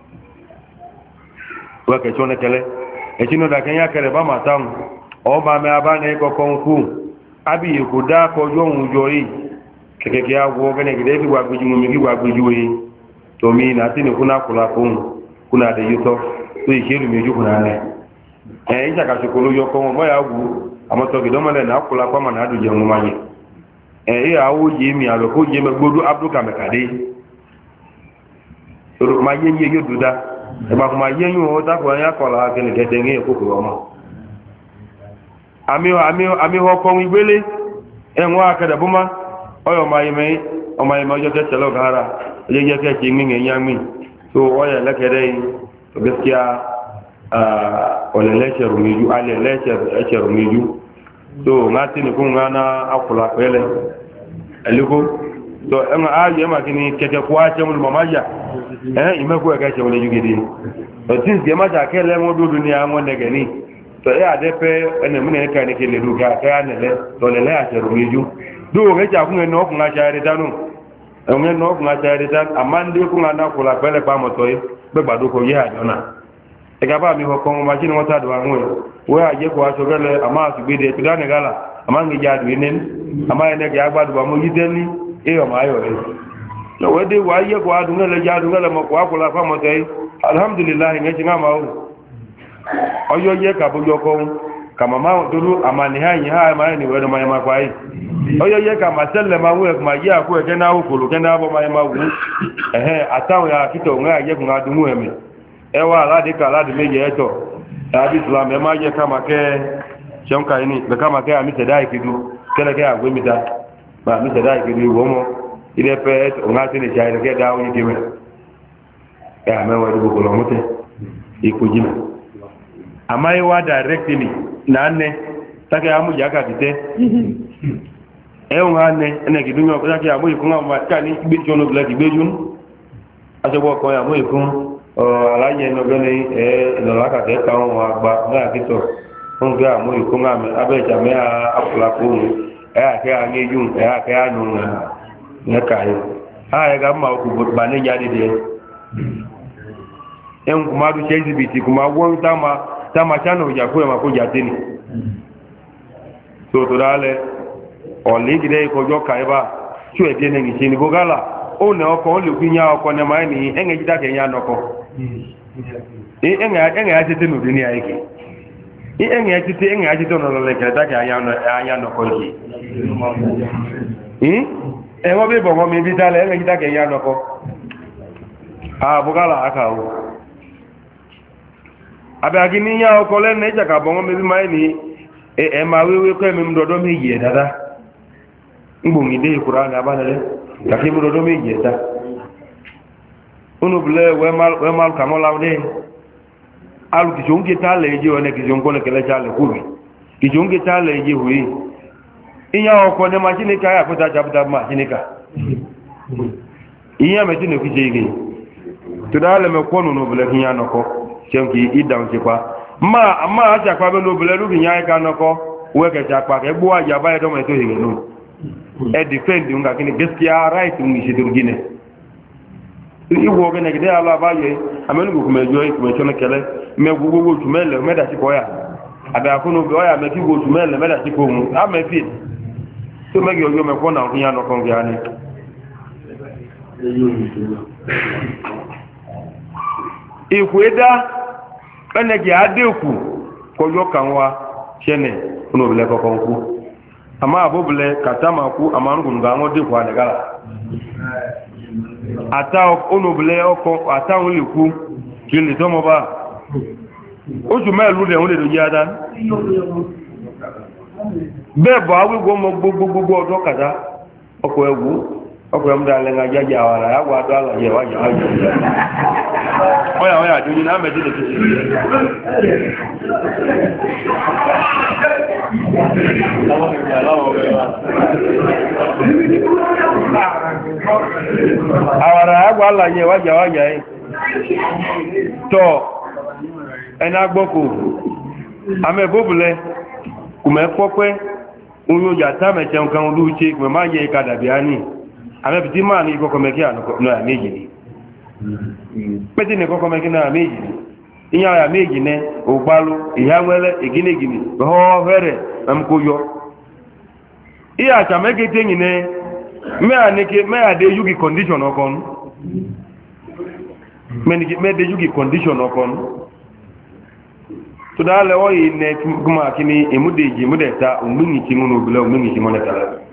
wa ke chone kele ejino da kenya kere ba ma taun o ma me abane ko kon ku abi ku da ko jo un jo yi keke ke awo gane gide bi wa gbeju mi bi wa gbeju yi to mi na tin kuna kula kun kuna de yuto to iseru mi ju kuna ne e ija ka sokolo yo ko mo ya wu amoto gido male na kula kwa mana adu je mu manye e e awo je mi alo ko je me gbodu abdu kamekade to ma ye ye yo duda e ba ma ye yu o ta ko ya ko la ke ne ke de nge ko ko mo ami ami ami ho ko ngbele e nwa aka da buma oyo mai mai o mai ma yo ke telo gara je je ke ji ngi nyami so oya la ke dai to gaskiya a ole leche rumiju ale leche leche rumiju so ngati ni kun ngana akula pele aliko so ema aye ma kini keke kwa che mu mamaja eh ime ko ka che wole jugidi to tin ge ma ja ke le mo dudu ni amon ne gani to e adepe ene mu ne ka ni ke le du ga ka ne le to le le a che rumiju do ge ja kun no kun a cha ri tanu enwe no kun a cha ri tan amande kun ana kula pele pa mo to yi be gbadu ko ye ajona egaba mi ho kon ma jini wata do anwe we aje ko aso gele ama su gbede ti gane gala ama ngi jadu inen ama ene ga agbadu ba mo yideni e o ma yo e no we de wa ye ko adu ngele jadu ngele mo ko akula fa mo tay alhamdulillah ngi nga ma o oyo ye ka bo yo ko kama ma dulu ama ni ha yi ha ma ni we do ma ma kwai oyo ye ka ma selle ma we ma ye aku e na o kulu ke na bo ma ma wu ehe atawo ya kito nga ye ko adu mu eme ewa aladi ka aladi meje eto abi islam e maje kama ke shonka ini be kama ke ami sedai kidu kele ke agwe mita ba mi sedai kidu womo ile pe ngati ni jaire ke dawo ni diwe ya me wa du ko lomote ikujime amai wa directly nanne take amu jaka bite e ngane ene kidunyo ko take amu ikunga ma kani bi jono black bejun aso bo ko amu ikun alaye no gele e lo la ka ke ta won wa gba na kito on ga mo iko nga me abeja me akula ko e ake anye yun e ake anu na na kai ha e ga ma ku ba ne ya de de en kuma du chezi biti kuma won tama tama chano ja ko ma ko ja tini so to dale o le gide ko jo kai ba tu e de ne ngi chini bogala o ne oko o le kunya oko ne ma ni enge jida ke nya noko e enga enga ya tete no dunia yake e enga ya tete enga ya tete no le kata ka anya no anya no ko yi eh e wo be bo mo mi bi dale enga jida ke nya no ko a bugala aka o aba gini ya ko le ne jaka bo mo mi bi mai ni e e ma wewe ko mi mdodo mi ye dada ngbongi de qur'an abale ka ki mdodo mi ye ta unu bile wemal wemal kamola de alu kijonge tale je one kijongo le kele chale kubi kijonge tale je hui iya oko ne machine ka ya kuta jabuta machine ka iya meti ne kije ige to dale me kono no bile kinya noko chenki idan se kwa ma ma acha kwa be no bele lu bi nya ka noko we ke cha kwa ke bu aja ba do me to hinge no e defend nga kini gaskiya right ngi shi durgine i wo ge ne gide ala ba ye amenu ku me joy ku me chona kele me gugu go tumele me da ti ko ya ada ko no go ya me ki go tumele me da ti ko mu a me fi to me yo yo me ko na ku ya no ko ya ni ikweda ene gi adeku ko yo kan wa chene no bele ko kon ku ama abobule katama ku amangu nga ngode kwa daga ata ono bele oko ata won le ku kile to mo ba oju melu de won le do yada bebo awi go mo gbogbo odo kada oko ewu oko em da le nga jaja wala ya wa do ala ye wa ya oya oya do na me de de awara agwa ala ye wa ja wa ja to ena gboko ame bobule kume popwe unyo ja ta me chen kan lu che kume ma ye ka da biani ame biti ma ni koko me kia no ya meji ni peti ne koko me kina meji iya ya meji ne ogbalu iya nwele igine gini ho here am ko yo iya cha me ke tenyi ne me anike me ade yugi condition okon me ni me de yugi condition okon to da le o yi ne kuma kini emudeji mudeta umungi kimunu bula umungi kimoneta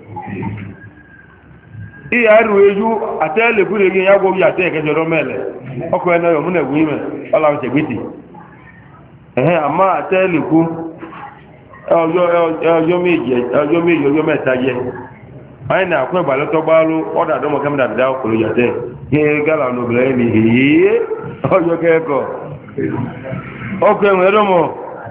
iya ru eju atele gure ge yago ya te ke joro mele oko eno yo mune gu ime ola o segbiti eh ama atele ku oyo oyo meje oyo meje oyo meta je ai na ko ba lo to gba lu oda do mo kem da da ko lo ya te ye gala no ble ni hi oyo ke ko oko en ero mo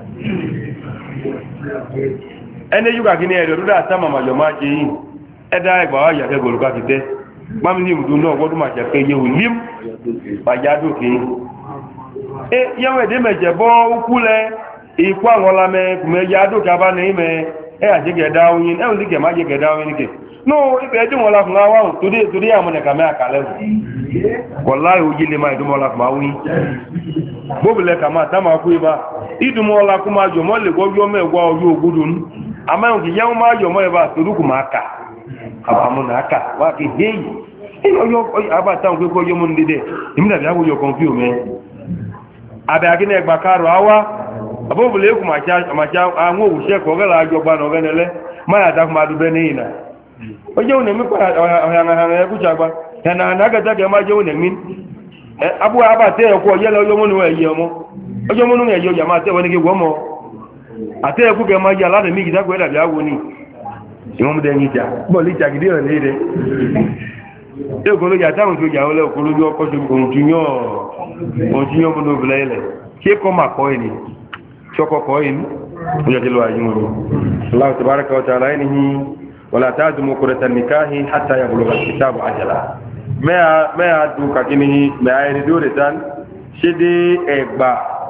ene yuga kini ero da ta mama yo ma je yi ẹ̀dá ẹgbà wá yàtẹ́ gòlùkà ti tẹ́ máa ní ìmùdó náà gbọ́dún máa jẹ́ yẹ òlím pàjádò kí é yẹ́wọ̀n èdè mẹ̀jẹ̀ bọ́ ukú lẹ ikú àwọn ọlámẹ́ kùmẹ̀ yádò kí a bá ní ìmẹ̀ ẹ̀ àjẹ́gẹ̀ẹ́dá oyin ẹ̀hùn sí kẹ̀ má jẹ́gẹ̀ẹ́dá oyin nìkẹ̀ no ibẹ̀ ẹdún wọn láfún wa wọ́n torí àwọn ẹ̀kà mẹ́ àkàlẹ̀ wọ̀lá òjì lè máa ìdúnmọ́ láfún wa wí bóbulẹ̀ kà máa tá máa kú ibà ìdúnmọ́ láfún máa jọmọ́ lè gbọ́jọ́ mẹ́wàá ọjọ́ ògúdùn àmáyùn kì yẹ́wọ́n máa jọmọ́ ibà torúkù máa kà àbàmùnà aka wà kí déyì ọjọ́ àbátàun pé kọjọ́ mú nídẹ̀ ìmúdàbí àwòyọ kọ̀nfí òmẹ́ àbẹ̀ àkínà ẹgbà kárọ̀ àwá àbóbùlé èkù màṣá àwọn òwúṣẹ́ kọ̀ọ̀gẹ́lá àjọgbà nà ọ̀gẹ́nẹlẹ́ máyà dákùn máa dúbẹ́ ní ìnà ọjọ́ ònà mí ọ̀hànàhànà ẹkùsàgbà ẹ̀nà àgájágẹ́ máa jẹ́ ònà mí abú àbàtẹ́ ẹ̀kọ́ ọjẹ́lẹ̀ ọjọ́ múnú ẹ̀yẹ ọmọ ọjọ́ múnú ẹ̀yẹ ọjà máa tẹ́wọ́ ní kí wọ́n mọ́ àtẹ́ ẹkù kẹ máa jẹ́ aládẹ̀mí ìdágbẹ́ dàbí àwọ ní ìwọ́n mú dẹ̀yìn ìjà bọ́ọ̀lù ìjà gidi ọ̀nà ilẹ̀ ẹ̀kọ́ ló jà táwọn tó jà ọlẹ́ òkú lójú ọkọ̀ ṣe ohun tí yán mú lóbìnrin ilẹ̀ kí ẹkọ́ máa kọ́ ẹni ṣọ́kọ́ kọ́ ẹni ó jẹ́ kílọ̀ ayé wọn aláwọ̀ tó bá rẹ̀ kọ́ta ara ẹni wọ́n látà dùn mọ́ kọ́rẹ́ta nìkáhì hátà yà bọ̀lọ̀ kìtàbù àjàlá mẹ́à dùn kàkíní mẹ́à ẹni dóòrè tán ṣé dé ẹgbà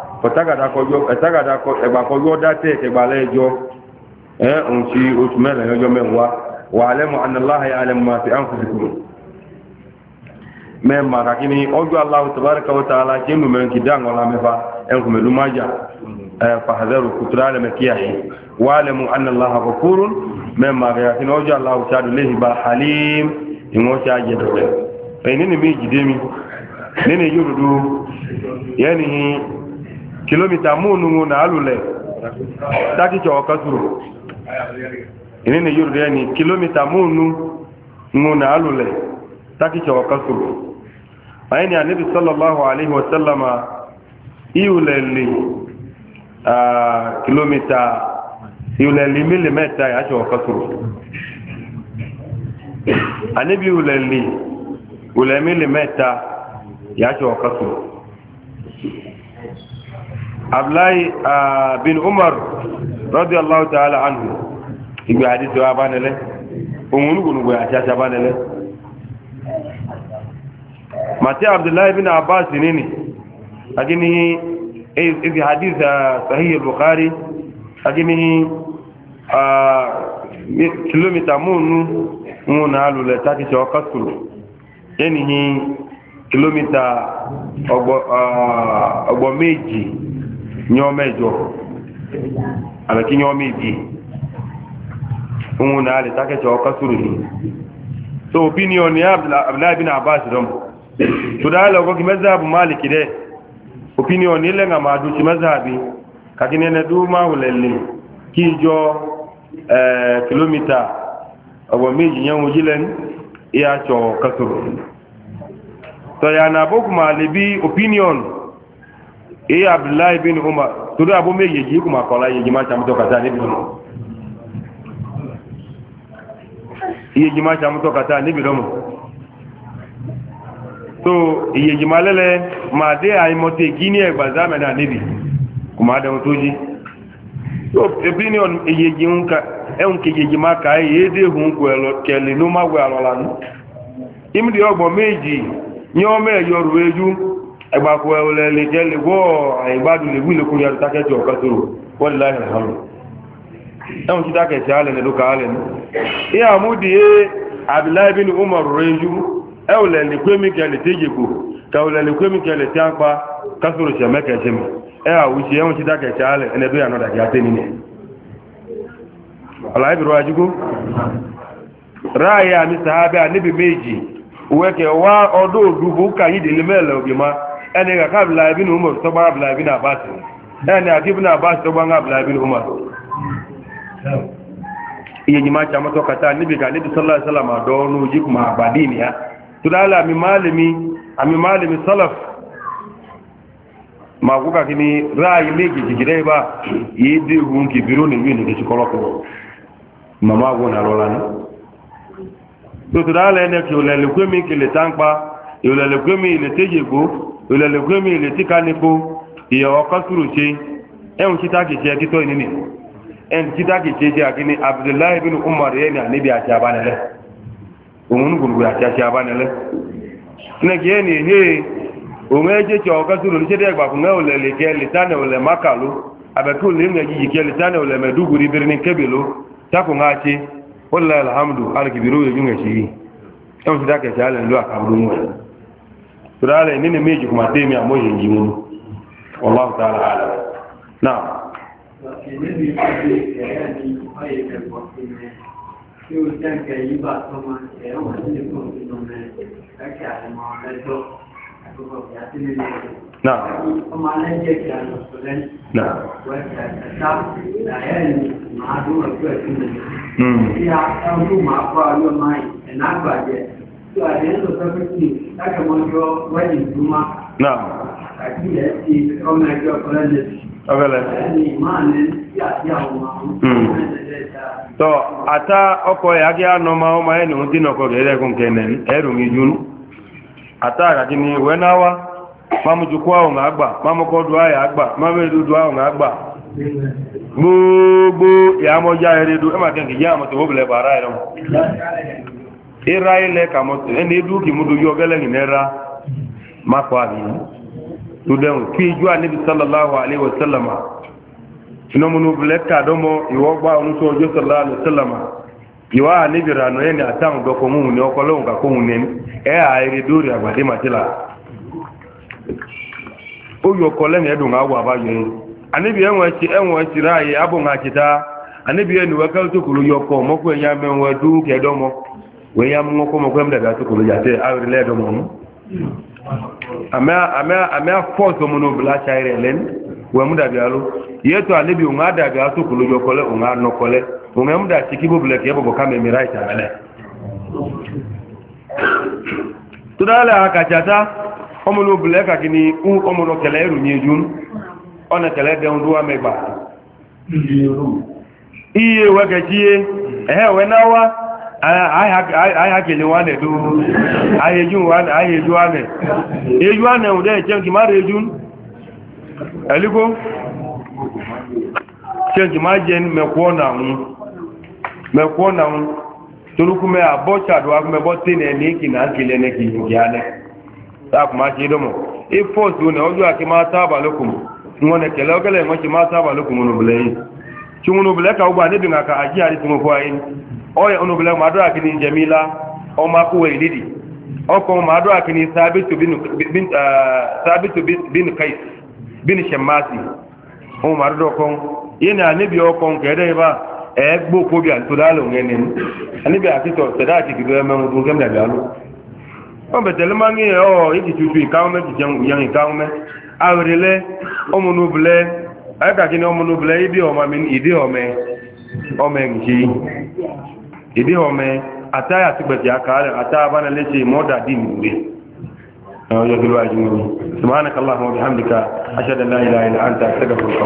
ẹgbàkọjọ́ dátẹ̀ ẹgbà lẹ́ẹjọ́ ẹ̀ ohun tí oṣù mẹ́rin ọjọ́ mẹ́wàá wà alẹ́mù anàláhà yà alẹ́mù máa fi ánfùsìkò mẹ́mà kàkíní ọjọ́ aláwọ̀ tàbárakà wata ala jẹ́ nù mẹ́rin kì dáhùn ọlá mẹ́fà ẹnkùnmẹ̀lú májà fàhàzẹ́rù kùtùrà alẹ́mẹ̀ kíyàṣì wà alẹ́mù anàláhà kọkúrún mẹ́mà kàkíní ọjọ́ aláwọ̀ tàbí lẹ́hìn bá halim ìwọ́n tí a jẹ́ dọ̀lẹ́ ẹ̀yìn nínú mi jìdé mi nínú yóò dúdú yẹ́nì kìlómítà múnú nà álùlẹ̀ dákìtọ̀ ọ̀kásùrù ìnínú yóò dúdú yẹ́nì kìlómítà múnú nà álùlẹ̀ dákìtọ̀ ọ̀kásùrù ayi ni anabi sallallahu alaihi wasallama iuleli kilomita iuleli milimeta ya aṣọ ọkasuru anabi iuleli ule milimeta ya aṣọ ọkasuru abdullahi bin umar radiyallahu ta'ala anhu igbe hadisi wa abanile ohun nugunugbe àti àti abanile mati abdullahi bin abbas nini lakini في حديث صحيح البخاري أجنه كيلومتر مونو مونو على لتاكي شو كسر يعني كيلومتر أبو أبو ميجي نيوم ميجو على كي نيوم ميجي مونو على لتاكي شو كسر so opinion ya Abdullah bin Abbas dom to da la ko ki mazhab maliki de opinion ni lenga ma du ci mazhabi kakine ne du ma hulelle ki jo eh kilomita abo meji nyamu jilen ya cho kasuru to ya na boku malibi opinion e Abdullah bin Umar to da abo meji ji kuma kola yi ma ta muto kata ni bi iye jima cha muto kata ni bi domo so iye jima lele ma de ay mote gini e bazame na nibi kuma da mutoji so opinion iye jinka e un ke jima ka e de hun ko elo kele no ma gwa alola nu imdi ogbo meji nyo me yoru eju egba ko ele le jele go ay gbadu le wi le ko yaru takejo kasuru wallahi alhamdulillah ẹ̀wọ̀n títà kẹ̀ẹ̀kẹ́ alẹ́ ní lókà alẹ́ ní ìyá àmúdí ẹ́ Abdullahi bin Umar rẹ̀jú ẹ̀wọ̀lẹ̀ lè kwé mi kẹlẹ̀ tí èjèkò kẹwọ̀lẹ̀ lè kwé mi kẹlẹ̀ tí a ń pa kásòrò ṣẹ̀mẹ́kẹ̀ẹ́ṣẹ́ mi ẹ̀ àwùṣe ẹ̀wọ̀n títà kẹ̀ẹ̀kẹ́ alẹ́ ẹnẹ́dọ́ yà náà dàkẹ́ nínú ọ̀làíbìrò ajúgbó ráàyè àmì sàábẹ́ àníbi méjì wẹ́kẹ̀ wá ọdọ́ òdúbò kàyídìlé mẹ́lẹ̀ òbímá ẹni kàkà Abdullahi bin Umar tọ́gbà Abdullahi bin Abbas ẹni àkíbìn Abbas tọ́gbà Abdullahi bin Umar iye jima cha mato kata nibi ka nibi sallallahu alaihi wasallam donu jikuma badini ya tudala mi malimi ami malimi salaf ma kuka kini rai meji jigire ba yidi hun ki biro ni wini ke chikolo ko mama go na lola ni to tudala ene ki olele kwemi ki le tanpa olele kwemi le tejego olele kwemi le tikanipo iyo okasuru che e un kitaki che kito nini en kitaki cheje akini Abdullah ibn Umar yani anibi achabanele umun gurgu achabanele ne geni he o meje cho kasuru ni chede gba kunga ole le ke le tane ole makalu abeku le ngi ji ke le tane ole meduguri birni kebelo tako ngachi wallahi alhamdu alkibiru yunga shi en kitaki chale ndo akabdu mu turale nini meji kuma temi amoje njimu wallahu ta'ala ala na'am níbi ìpàdé ẹ̀rẹ́ ní ọ̀yẹ̀ ẹ̀kọ́ sí mẹ́ tí ó jẹ́ǹkẹ̀ yí bá tó máa ẹ̀wọ̀n sí ìpò ìpínlẹ̀ mẹ́ ẹ̀kẹ́ àìmọ̀ ẹgbọ́ àkókò ìyá sí nílé rẹ̀. ọmọ alẹ́jẹ́ kí a lọ sọ lẹ́yìn wẹ́ẹ̀kẹ́ ẹ̀ta ìdáyẹ̀ ní máa dún ọjọ́ ìpínlẹ̀ tí a ẹ̀rù máa kọ́ ayọ́ máa ẹ̀nà àgbàjẹ́ tí a lè ń lọ sọ́fẹ́sì lákẹ̀mọ́jọ́ wẹ́ẹ̀dì ìdúmá àti ẹ̀ ti ọmọ ẹgbẹ́ ọkọ̀lẹ́lẹ̀ ọgẹ́lẹ̀ tọ́ àtà ọkọ̀ ìyágí ànọ́mà ọmọ ẹni ohun tí nọkọ̀ gẹ̀ẹ́rẹ́kùn kẹ́nẹ̀ ẹ̀rùn ìjún àtà àkàkí ni wẹ́náwá mámùjúkú àwọn àgbà mámùkọ́dù àyà àgbà mámùdúdú àwọn àgbà gbogbo ìyàmọ́já ẹrẹ́dù ẹmàkẹ́kì yá àmọ́tò hóbìlẹ̀ bàrá ẹ̀rọ ìrá ilẹ̀ kàmọ́tò ẹni dúkì múdú yọ gẹ́lẹ́yìn nẹ́ra mákọ̀ àbíyàn to dem ki ju anabi sallallahu alaihi wasallam ino munu bleka domo iwo gba onu so jo sallallahu alaihi wasallam iwa anabi rano ene atan do ko mu ni okolo nga ko mu e a ire dori agbade matila o yo kole ne du nga wa ba yo anabi enwe ti enwe ti raye abu nga kita anabi enu wa kal to kulu yo ko mo ko ya me wa du ke domo we ya mo ko mo ko mda ga to kulu ya te a ire le domo ama ama ama force omuno bla chaire len we muda bialo yeto alebi unga da ga to kulo yokole unga no kole unga muda chikibo bla ke bobo kame mi right amele tudala akachata omuno bla ka kini u omuno kele eru ni ejun ona kele de ndu amegba iye wagajiye eh we nawa ai kele wane du ayeju wane ayeju wane eju wane ude chenki mare ejun aliko chenki majen mekuona mu mekuona mu turuku me abocha do akume botine ni kina kile ne kinyane ta kuma chidomo e force one ojo akima taba lokum ngone kele ogele ngo chi ma saba lu kunu bele chi ngunu bele ka ugba nibi ngaka aji ari tumo kwa yin oya unu bele ma do akini jamila o ma ku welidi o ko ma do akini sabitu bin bin sabitu bin qais bin shamasi o ma do ko yena nibi o ko kede ba e gbo ko bi an to dalo ngene nibi akito sedati ki do me mo do gemda dalo o be tele mangi o iki tutu ka o me ki jang yang ka o me awrele o mo no bele aka kini o mo no bele ibi o ma min idi o me o me nji idi o me ataya tibati akale ata bana leche moda dini ure يا ذو الواجب سبحانك اللهم وبحمدك أشهد أن لا إله إلا أنت أستغفرك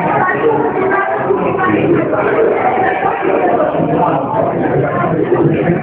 وأتوب إليك